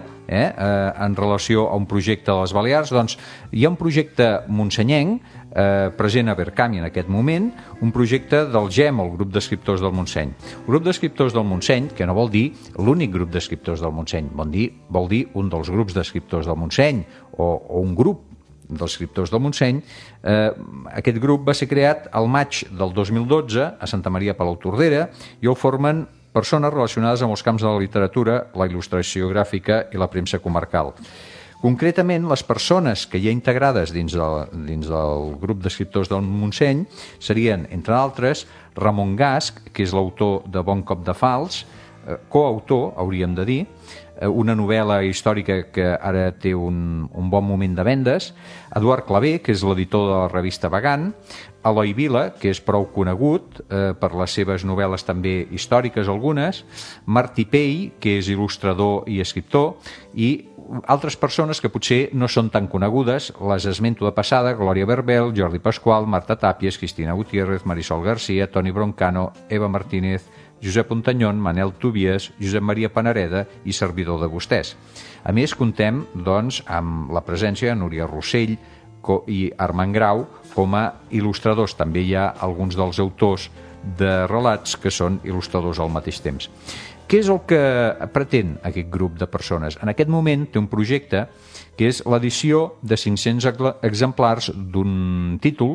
en relació a un projecte de les Balears. Doncs hi ha un projecte montsenyenc present a Verkami en aquest moment, un projecte del GEM, el grup d'escriptors del Montseny. El grup d'escriptors del Montseny, que no vol dir l'únic grup d'escriptors del Montseny, vol dir un dels grups d'escriptors del Montseny o un grup d'escriptors del Montseny. Aquest grup va ser creat al maig del 2012 a Santa Maria Palautordera i el formen persones relacionades amb els camps de la literatura, la il·lustració gràfica i la premsa comarcal. Concretament, les persones que hi ha integrades dins del grup d'escriptors del Montseny serien, entre altres, Ramon Gasc, que és l'autor de Bon cop de fals, coautor, hauríem de dir, una novel·la històrica que ara té un bon moment de vendes, Eduard Clavé, que és l'editor de la revista Vagant, Eloi Vila, que és prou conegut per les seves novel·les també històriques algunes, Martí Pell, que és il·lustrador i escriptor, i altres persones que potser no són tan conegudes, les esmento de passada: Glòria Verbel, Jordi Pasqual, Marta Tàpies, Cristina Gutiérrez, Marisol García, Toni Broncano, Eva Martínez, Josep Pontanyón, Manel Tobias, Josep Maria Panareda i servidor de vostès. A més, contem doncs, amb la presència de Núria Rossell i Armand Grau com a il·lustradors. També hi ha alguns dels autors de relats que són il·lustradors al mateix temps. Què és el que pretén aquest grup de persones? En aquest moment té un projecte que és l'edició de 500 exemplars d'un títol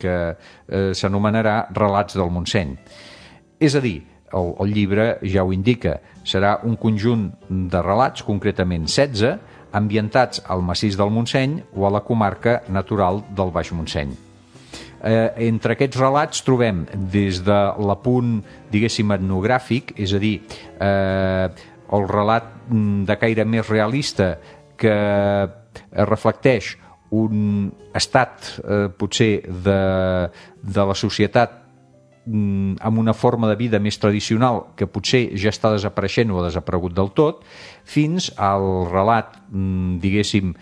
que s'anomenarà Relats del Montseny. És a dir, el llibre ja ho indica, serà un conjunt de relats, concretament 16, ambientats al massís del Montseny o a la comarca natural del Baix Montseny. Entre aquests relats trobem des de l'apunt, diguéssim, etnogràfic, és a dir, el relat de caire més realista que reflecteix un estat potser de la societat amb una forma de vida més tradicional que potser ja està desapareixent o ha desaparegut del tot, fins al relat, diguéssim,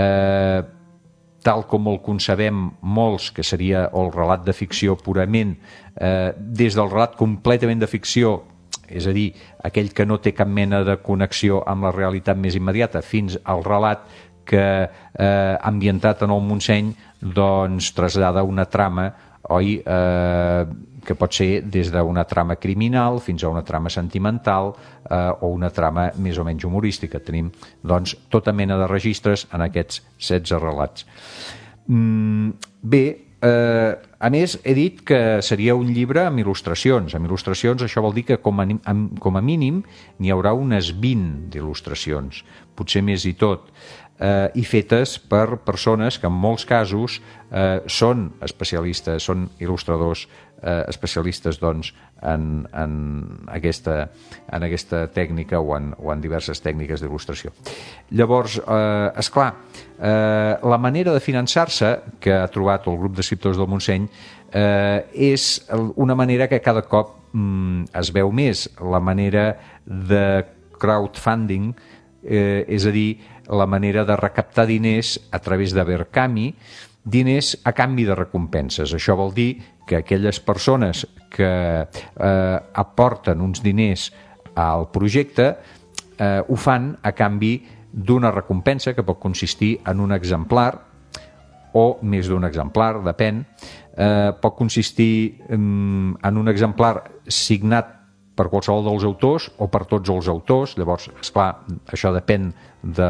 tal com el concebem molts, que seria el relat de ficció purament, des del relat completament de ficció, és a dir, aquell que no té cap mena de connexió amb la realitat més immediata, fins al relat que, ambientat en el Montseny, doncs trasllada una trama, oi, que pot ser des d'una trama criminal fins a una trama sentimental o una trama més o menys humorística. Tenim, doncs, tota mena de registres en aquests 16 relats. Bé, a més, he dit que seria un llibre amb il·lustracions. Amb il·lustracions això vol dir que com a mínim n'hi haurà unes 20 d'il·lustracions, potser més i tot, i fetes per persones que en molts casos són especialistes, són il·lustradors especialistes, doncs, en aquesta tècnica o en diverses tècniques d'il·lustració. Llavors, esclar, la manera de finançar-se que ha trobat el grup d'escriptors del Montseny és una manera que cada cop es veu més, la manera de crowdfunding, és a dir, la manera de recaptar diners a través de Verkami, diners a canvi de recompenses. Això vol dir que aquelles persones que aporten uns diners al projecte ho fan a canvi d'una recompensa que pot consistir en un exemplar o més d'un exemplar, depèn. Pot consistir en un exemplar signat per qualsevol dels autors o per tots els autors. Llavors, esclar, això depèn de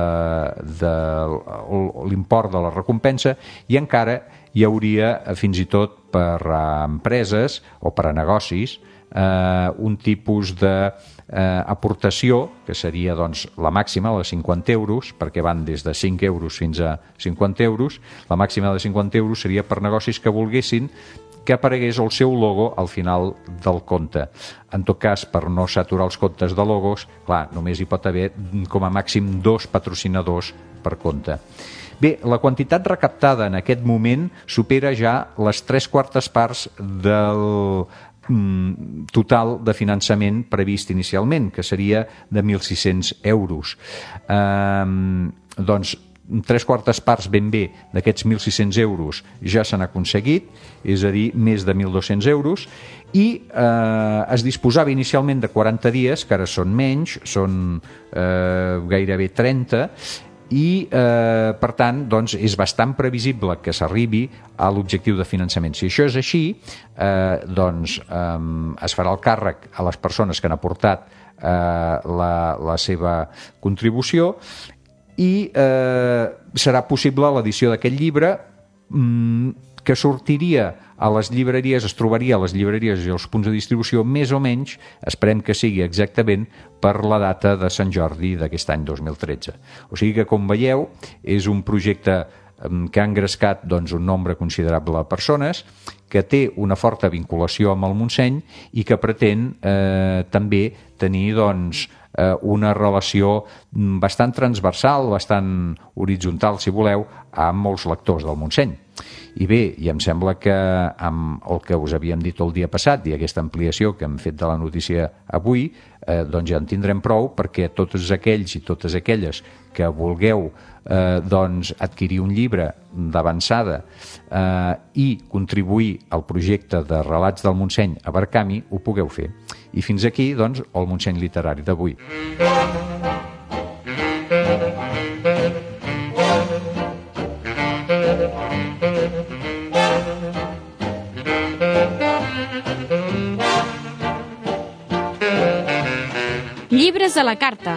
l'import de la recompensa, i encara hi hauria, fins i tot per a empreses o per a negocis, un tipus d'aportació que seria, doncs, la màxima, la de 50 euros, perquè van des de 5 euros fins a 50 euros. La màxima de 50 euros seria per negocis que volguessin que aparegués el seu logo al final del compte. En tot cas, per no saturar els comptes de logos, clar, només hi pot haver com a màxim 2 patrocinadors per compte. Bé, la quantitat recaptada en aquest moment supera ja les 3/4 parts del total de finançament previst inicialment, que seria de 1.600 euros. Doncs 3/4 parts ben bé d'aquests 1.600 euros ja s'han aconseguit, és a dir, més de 1.200 euros, i es disposava inicialment de 40 dies, que ara són menys, són gairebé 30, i per tant, doncs, és bastant previsible que s'arribi a l'objectiu de finançament. Si això és així, doncs es farà el càrrec a les persones que han aportat la seva contribució, i serà possible l'edició d'aquest llibre, que sortiria a les llibreries, es trobaria a les llibreries i als punts de distribució més o menys, esperem que sigui exactament per la data de Sant Jordi d'aquest any 2013. O sigui que, com veieu, és un projecte que ha engrescat, doncs, un nombre considerable de persones, que té una forta vinculació amb el Montseny i que pretén també tenir, doncs, una relació bastant transversal, bastant horitzontal, si voleu, amb molts lectors del Montseny. I bé, i em sembla que amb el que us havíem dit el dia passat i aquesta ampliació que hem fet de la notícia avui, doncs ja en tindrem prou, perquè tots aquells i totes aquelles que vulgueu doncs adquirir un llibre d'avançada i contribuir al projecte de Relats del Montseny a Verkami, ho pugueu fer. I fins aquí, doncs, el Montseny literari d'avui. Llibres a la carta.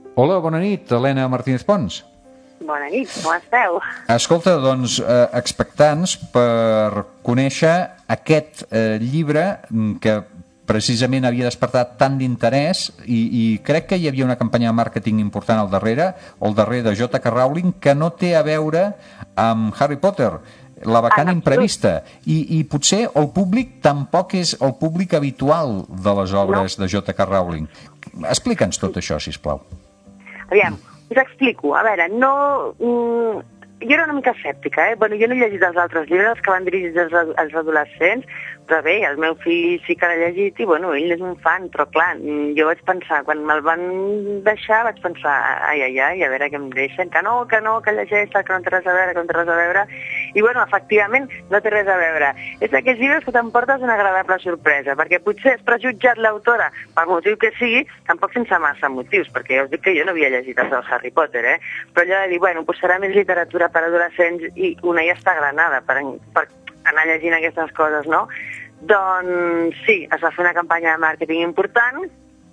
Hola, bona nit, Helena Martínez Pons. Bona nit, com esteu? Escolta, doncs, expectants per conèixer aquest llibre que precisament havia despertat tant d'interès i crec que hi havia una campanya de màrqueting important al darrere de J.K. Rowling, que no té a veure amb Harry Potter, la vacant imprevista, i potser el públic tampoc és el públic habitual de les obres de J.K. Rowling. Explica'ns tot això, sisplau. Aviam, us explico. A veure, jo era una mica escèptica, Bueno, jo no he llegit els altres llibres que van dirigits als adolescents, però bé, el meu fill sí que l'ha llegit i, bueno, ell és un fan, però clar, jo vaig pensar, quan me'l van deixar, vaig pensar, ai, a veure què em deixen, que no, que llegeix, que no té res a veure, i, bueno, efectivament, no té res a veure. És d'aquells llibres que t'emportes una agradable sorpresa, perquè potser has prejutjat l'autora pel motiu que sigui, tampoc sense massa motius, perquè ja us dic que jo no havia llegit els del Harry Potter, però allò de dir, bueno, doncs serà més literatura per adolescents i una ja està granada per anar llegint aquestes coses, no? Doncs sí, es va fer una campanya de màrqueting important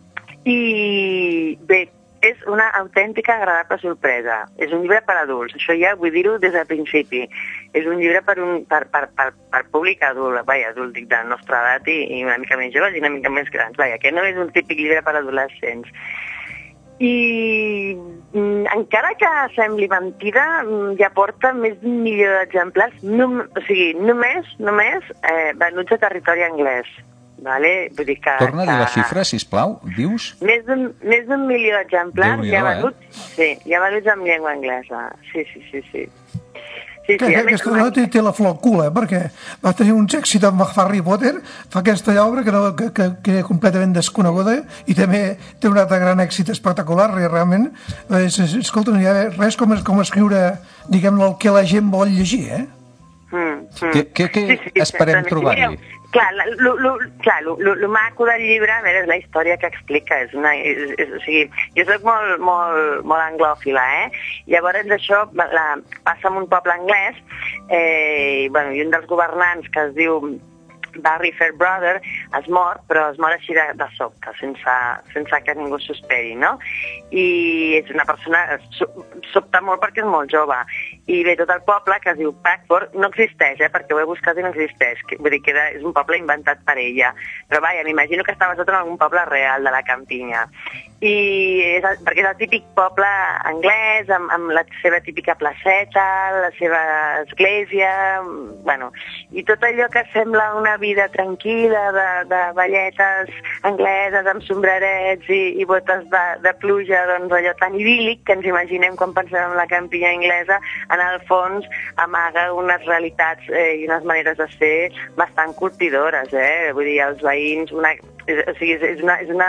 i bé, és una autèntica agradable sorpresa. És un llibre per adults, això ja vull dir-ho des del principi. És un llibre per públic adult, adult dic de la nostra edat i una mica més joves i una mica més grans, que no és un típic llibre per adolescents. I encara que sembli mentida, ja porta més d'1 milió d'exemplars, o sigui, només venuts a territori anglès. Vale? Vull dir que, torna a dir la xifra, sisplau, dius? Més d'1 milió d'exemplars ja venuts en llengua anglesa. Sí. Aquesta dona té la flor al cul, perquè va tenir uns èxits amb Harry Potter, fa aquesta obra que era completament desconeguda i també té un altre gran èxit espectacular, i realment, escolta, no hi ha res com escriure, diguem-ne, el que la gent vol llegir, Què esperem trobar-hi? Clar, el maco del llibre, a veure, és la història que explica. O sigui, jo soc molt anglòfila, Llavors això passa en un poble anglès i un dels governants, que es diu Barry Fairbrother, es mor, però es mor així de sobte, sense que ningú s'ho esperi, no? I és una persona, sobta molt perquè és molt jove. I bé, tot el poble, que es diu Packford, no existeix, perquè ho he buscat i no existeix. Vull dir que és un poble inventat per ella. Però m'imagino que està basat en algun poble real de la campinya. Perquè és el típic poble anglès, amb la seva típica placeta, la seva església, i tot allò que sembla una vida tranquil·la de velletes angleses amb sombrerets i botes de pluja, doncs allò tan idíl·lic que ens imaginem quan pensem en la campinya anglesa, en el fons amaga unes realitats i unes maneres de ser bastant colpidores, Vull dir, els veïns, és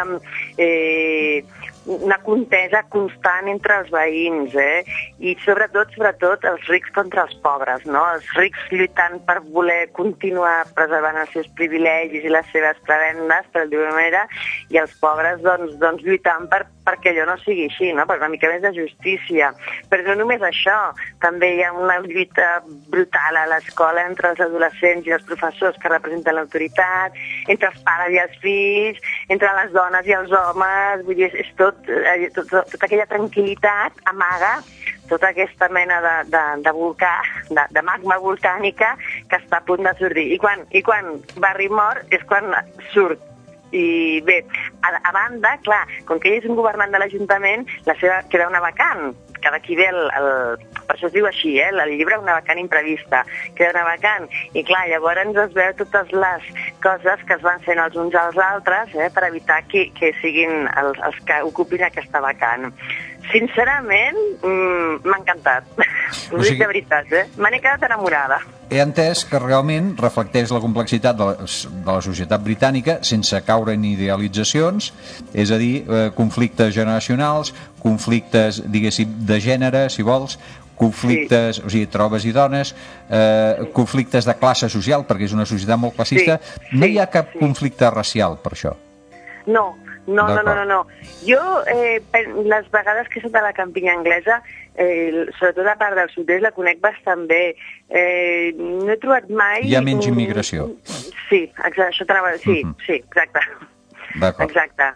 una contesa constant entre els veïns, i sobretot els rics contra els pobres, no? Els rics lluitant per voler continuar preservant els seus privilegis i les seves prebendes, per dir-ho manera, i els pobres doncs lluitant perquè allò no sigui així, no? Per una mica més de justícia. Però no només això, també hi ha una lluita brutal a l'escola entre els adolescents i els professors que representen l'autoritat, entre els pares i els fills, entre les dones i els homes, vull dir, és tota aquella tranquil·litat amaga tota aquesta mena de volcà, de magma volcànica que està a punt de sortir. I quan Barry mor és quan surt. I bé, a banda, clar, com que ell és un governant de l'Ajuntament, la seva queda una vacant, que d'aquí ve per això es diu així, el llibre Una vacant imprevista, queda una vacant, i clar, llavors es veu totes les coses que es van fent els uns als altres per evitar que siguin els que ocupin aquesta vacant. Sincerament, m'ha encantat. Ho dic de veritat, me n'he quedat enamorada. He entès que realment reflecteix la complexitat de la societat britànica sense caure en idealitzacions, és a dir, conflictes generacionals, conflictes, diguéssim, de gènere, si vols, conflictes, o sigui, trobes i dones, conflictes de classe social, perquè és una societat molt classista. No hi ha cap conflicte racial per això? No. Jo, les vegades que he estat a la campinya anglesa, sobretot a part del sud-est, la conec bastant bé. No he trobat mai... Hi ha menys immigració. Sí, exacte, això sí, exacte. D'acord. Exacte.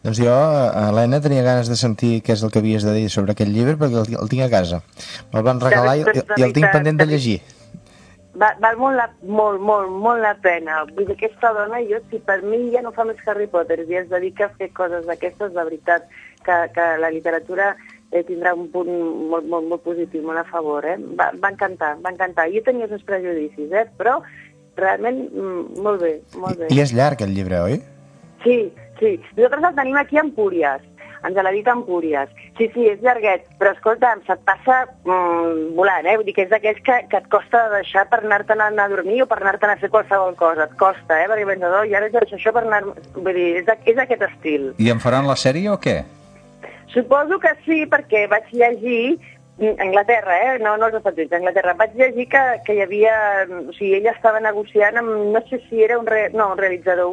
Doncs jo, Helena, tenia ganes de sentir què és el que havies de dir sobre aquest llibre, perquè el tinc a casa. Me'l van regalar i el tinc pendent de llegir. Val molt la pena. Vull dir, aquesta dona, si per mi ja no fa més Harry Potter i es dedica a fer coses d'aquestes, de veritat, que la literatura tindrà un punt molt positiu, molt a favor. Va encantar. Jo tenia els meus prejudicis, però realment molt bé. I és llarg, el llibre, oi? Sí. Nosaltres el tenim aquí a Empúries. Ens l'ha dit a Empúries. Sí, és llarguet, però escolta, se't passa volant, Vull dir que és d'aquells que et costa deixar per anar-te'n a dormir o per anar-te'n a fer qualsevol cosa. Et costa, perquè pensador, i ara és això per anar... Vull dir, és aquest estil. I en faran la sèrie o què? Suposo que sí, perquè vaig llegir... A Anglaterra, no als Estats Units, a Anglaterra. Vaig llegir que hi havia... O sigui, ella estava negociant amb... No sé si era un realitzador,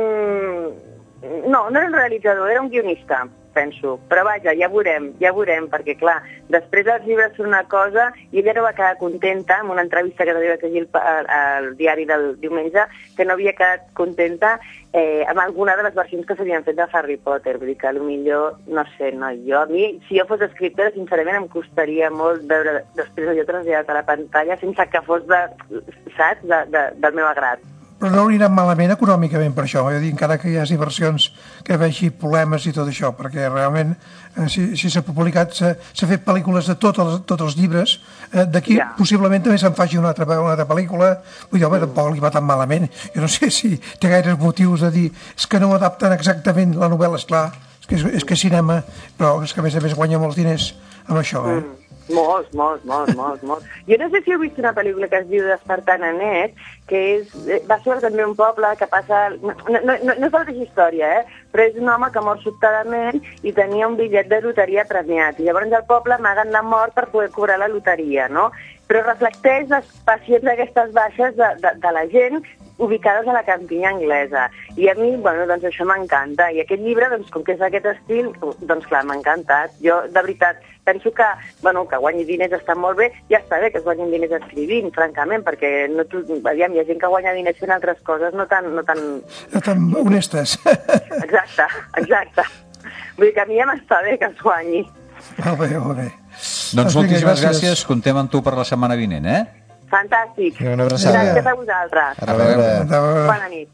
No era un realitzador, era un guionista, penso. Però vaja, ja veurem, perquè clar, després dels llibres són una cosa i ella no va quedar contenta amb una entrevista que va llegir al diari del diumenge, que no havia quedat contenta amb alguna de les versions que s'havien fet de Harry Potter. Vull dir que potser, no sé, a mi, si jo fos escriptora, sincerament em costaria molt veure després allò traslladat a la pantalla sense que fos del meu agrat. Però no hauria anat malament econòmicament per això, encara que hi hagi versions que vegi problemes i tot això, perquè realment si s'ha publicat, s'ha fet pel·lícules de tots els llibres, d'aquí possiblement també se'n faci una altra pel·lícula. Vull dir, tampoc li va tan malament. Jo no sé si té gaires motius de dir és que no adapten exactament la novel·la, esclar, és que és cinema, però és que a més guanya molts diners amb això, Molts. Jo no sé si heu vist una pel·lícula que es diu Despertar Nanet, que va sobre també un poble que passa... No és la mateixa història, però és un home que mor sobtadament i tenia un bitllet de loteria premiat. I llavors al poble amaguen la mort per poder cobrar la loteria, no? Però reflecteix les passions d'aquestes baixes de la gent ubicades a la campinya anglesa. I a mi, doncs això m'encanta. I aquest llibre, com que és d'aquest estil, doncs clar, m'ha encantat. Jo, de veritat, penso que guanyi diners està molt bé, ja està bé que es guanyin diners escrivint, francament, perquè hi ha gent que guanya diners fent altres coses no tan honestes. Exacte. Vull dir que a mi ja m'està bé que es guanyi. Molt bé. Doncs moltíssimes gràcies, comptem amb tu per la setmana vinent, Fantàstic. Una abraçada. Gràcies a vosaltres. A veure. Bona nit.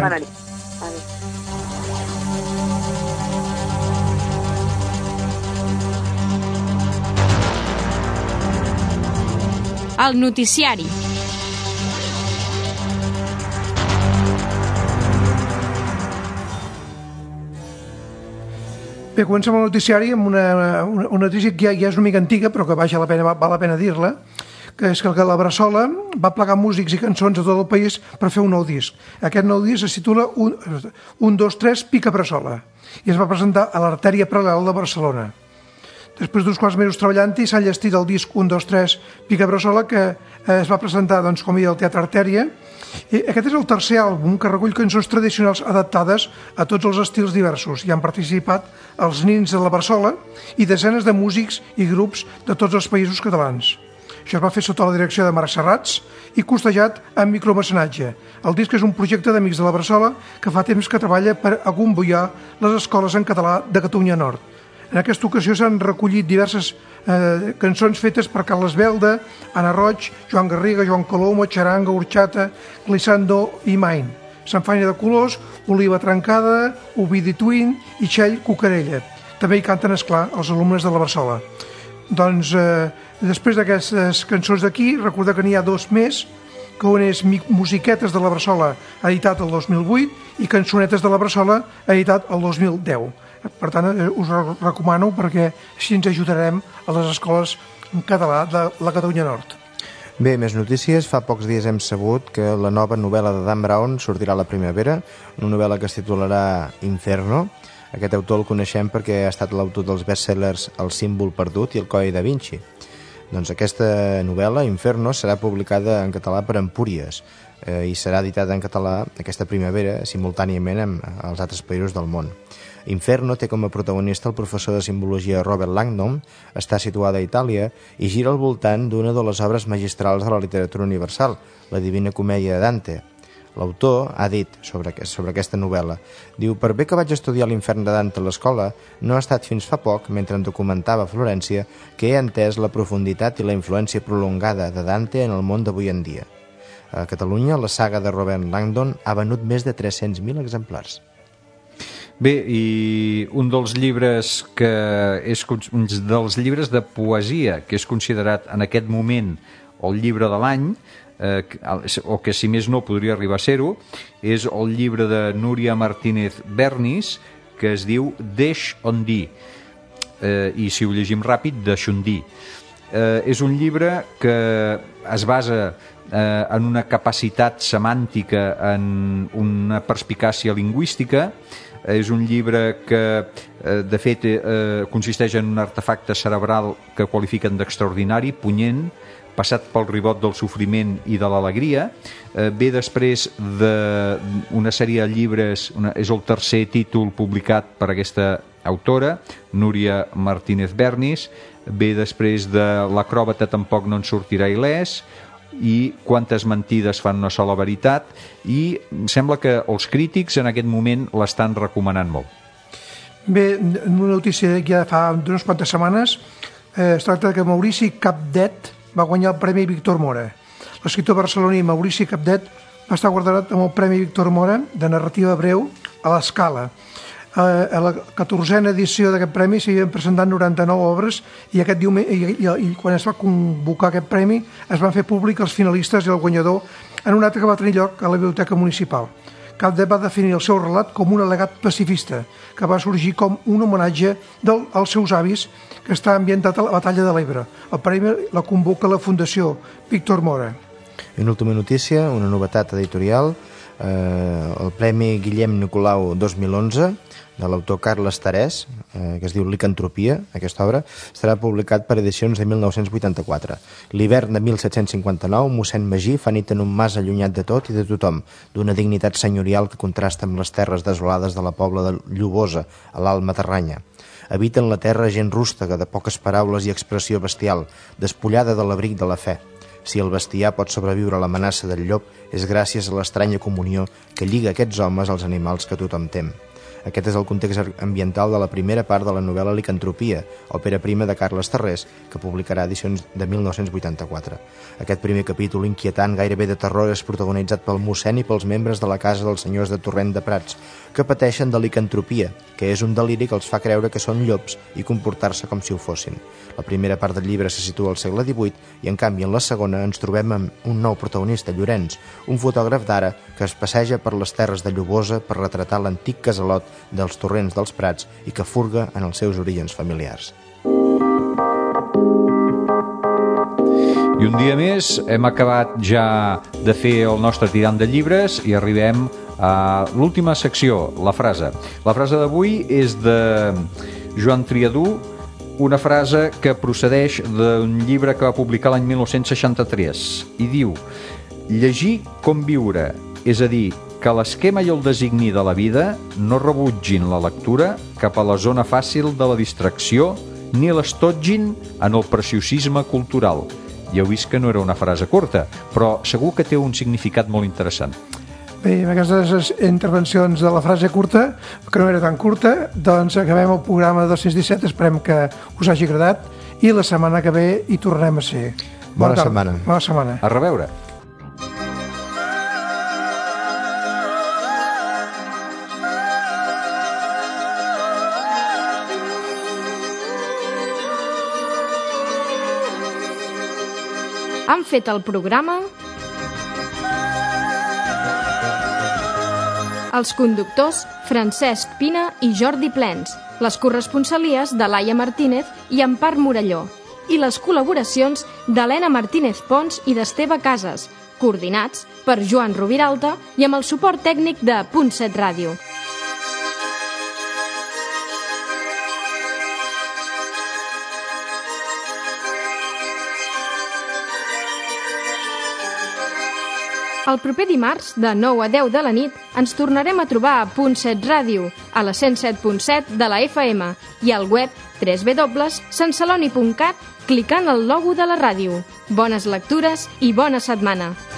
El noticiari. Bé, comencem el noticiari amb una notícia que ja és una mica antiga, però que val la pena dir-la, que és que la Bressola va plegar músics i cançons a tot el país per fer un nou disc. Aquest nou disc es titula 1, 2, 3, Pica Bressola, i es va presentar a l'Artèria Paral·lel de Barcelona. Després d'uns quants mesos treballant-hi, s'ha enllestit el disc 1, 2, 3, Pica Bressola, que es va presentar, com deia, al Teatre Artèria. I aquest és el tercer àlbum que recull cançons tradicionals adaptades a tots els estils diversos. Hi han participat els Nins de la Bressola i desenes de músics i grups de tots els països catalans. Això es va fer sota la direcció de Marc Serrats i costejat amb micromecenatge. El disc és un projecte d'Amics de la Bressola que fa temps que treballa per agombollar les escoles en català de Catalunya Nord. En aquesta ocasió s'han recollit diverses cançons fetes per Carles Belda, Anna Roig, Joan Garriga, Joan Colomo, Charanga, Urchata, Glissando i Main, Sanfanya de Colors, Oliva Trencada, Ovidi Twin i Txell Cucarella. També hi canten, esclar, els alumnes de la Bressola. Doncs, després d'aquestes cançons d'aquí, recordar que n'hi ha dos més, que un és Musiquetes de la Bressola, editat el 2008, i Cançonetes de la Bressola, editat el 2010. Per tant, us recomano perquè així ens ajudarem a les escoles en català de la Catalunya Nord. Bé, més notícies. Fa pocs dies hem sabut que la nova novel·la de Dan Brown sortirà a la primavera, una novel·la que es titularà Inferno. Aquest autor el coneixem perquè ha estat l'autor dels bestsellers El símbol perdut i El codi da Vinci. Doncs aquesta novel·la, Inferno, serà publicada en català per Empúries i serà editada en català aquesta primavera simultàniament amb els altres països del món. Inferno té com a protagonista el professor de simbologia Robert Langdon, està situada a Itàlia i gira al voltant d'una de les obres magistrals de la literatura universal, la Divina Comèdia de Dante. L'autor ha dit sobre aquesta novel·la. Diu, per bé que vaig estudiar l'Infern de Dante a l'escola, no ha estat fins fa poc, mentre em documentava a Florència, que he entès la profunditat i la influència prolongada de Dante en el món d'avui en dia. A Catalunya, la saga de Robert Langdon ha venut més de 300.000 exemplars. Bé, i un dels llibres de poesia que és considerat en aquest moment el llibre de l'any, o que si més no podria arribar a ser-ho, és el llibre de Núria Martínez Bernis, que es diu Deix on dir, i si ho llegim ràpid, Deixon dir. És un llibre que es basa en una capacitat semàntica, en una perspicàcia lingüística. És un llibre que, de fet, consisteix en un artefacte cerebral que qualifiquen d'extraordinari, punyent, passat pel ribot del sofriment i de l'alegria. Ve després d'una sèrie de llibres, és el tercer títol publicat per aquesta autora, Núria Martínez Bernis. Ve després de L'acròbata tampoc no en sortirà il·lès, i Quantes mentides fan una sola veritat, i sembla que els crítics en aquest moment l'estan recomanant molt. Bé, una notícia que ja fa unes quantes setmanes, es tracta que Maurici Capdet va guanyar el Premi Víctor Mora. L'escriptor barceloní Maurici Capdet va estar guardonat amb el Premi Víctor Mora de narrativa breu a l'Escala. A la 14a edició d'aquest premi s'hi havien presentat 99 obres i aquest i quan es va convocar aquest premi es van fer públic els finalistes i el guanyador en un acte que va tenir lloc a la Biblioteca Municipal. Capdet va definir el seu relat com un al·legat pacifista que va sorgir com un homenatge als seus avis, que està ambientat a la Batalla de l'Ebre. El premi la convoca la Fundació Víctor Mora. I una última notícia, una novetat editorial, el Premi Guillem Nicolau 2011 de l'autor Carles Tarès, que es diu Licantropia, aquesta obra, estarà publicat per edicions de 1984. L'hivern de 1759, mossèn Magí fa nit en un mas allunyat de tot i de tothom, d'una dignitat senyorial que contrasta amb les terres desolades de la pobla de Llobosa, a l'Alt Matarranya. Habita en la terra gent rústega, de poques paraules i expressió bestial, despullada de l'abric de la fe. Si el bestiar pot sobreviure a l'amenaça del llop, és gràcies a l'estranya comunió que lliga aquests homes als animals que tothom tem. Aquest és el context ambiental de la primera part de la novel·la Licantropia, òpera prima de Carles Tarès, que publicarà edicions de 1984. Aquest primer capítol inquietant, gairebé de terror, és protagonitzat pel mossèn i pels membres de la casa dels senyors de Torrent de Prats, que pateixen de licantropia, que és un deliri que els fa creure que són llops i comportar-se com si ho fossin. La primera part del llibre se situa al segle XVIII i, en canvi, en la segona ens trobem amb un nou protagonista, Llorenç, un fotògraf d'ara que es passeja per les terres de Llobosa per retratar l'antic casalot dels Torrents dels Prats i que furga en els seus orígens familiars. I un dia més hem acabat ja de fer el nostre tirant de llibres i arribem a l'última secció, la frase. La frase d'avui és de Joan Triadú, una frase que procedeix d'un llibre que va publicar l'any 1963 i diu: llegir com viure, és a dir, que l'esquema i el designi de la vida no rebutgin la lectura cap a la zona fàcil de la distracció ni l'estotgin en el preciosisme cultural. Ja heu vist que no era una frase curta, però segur que té un significat molt interessant. Bé, amb aquestes intervencions de la frase curta, que no era tan curta, doncs acabem el programa 217, esperem que us hagi agradat i la setmana que ve hi tornarem a ser. Bona setmana. Bona setmana. A reveure. Han fet el programa els conductors Francesc Pina i Jordi Plens, les corresponsalies de Laia Martínez i Empar Morelló, i les col·laboracions d'Helena Martínez Pons i d'Esteve Casas, coordinats per Joan Rubiralta i amb el suport tècnic de Punt 7 Ràdio. El proper dimarts, de 9 a 10 de la nit, ens tornarem a trobar a Punt 7 Ràdio, a la 107.7 de la FM i al web www.santceloni.cat clicant el logo de la ràdio. Bones lectures i bona setmana!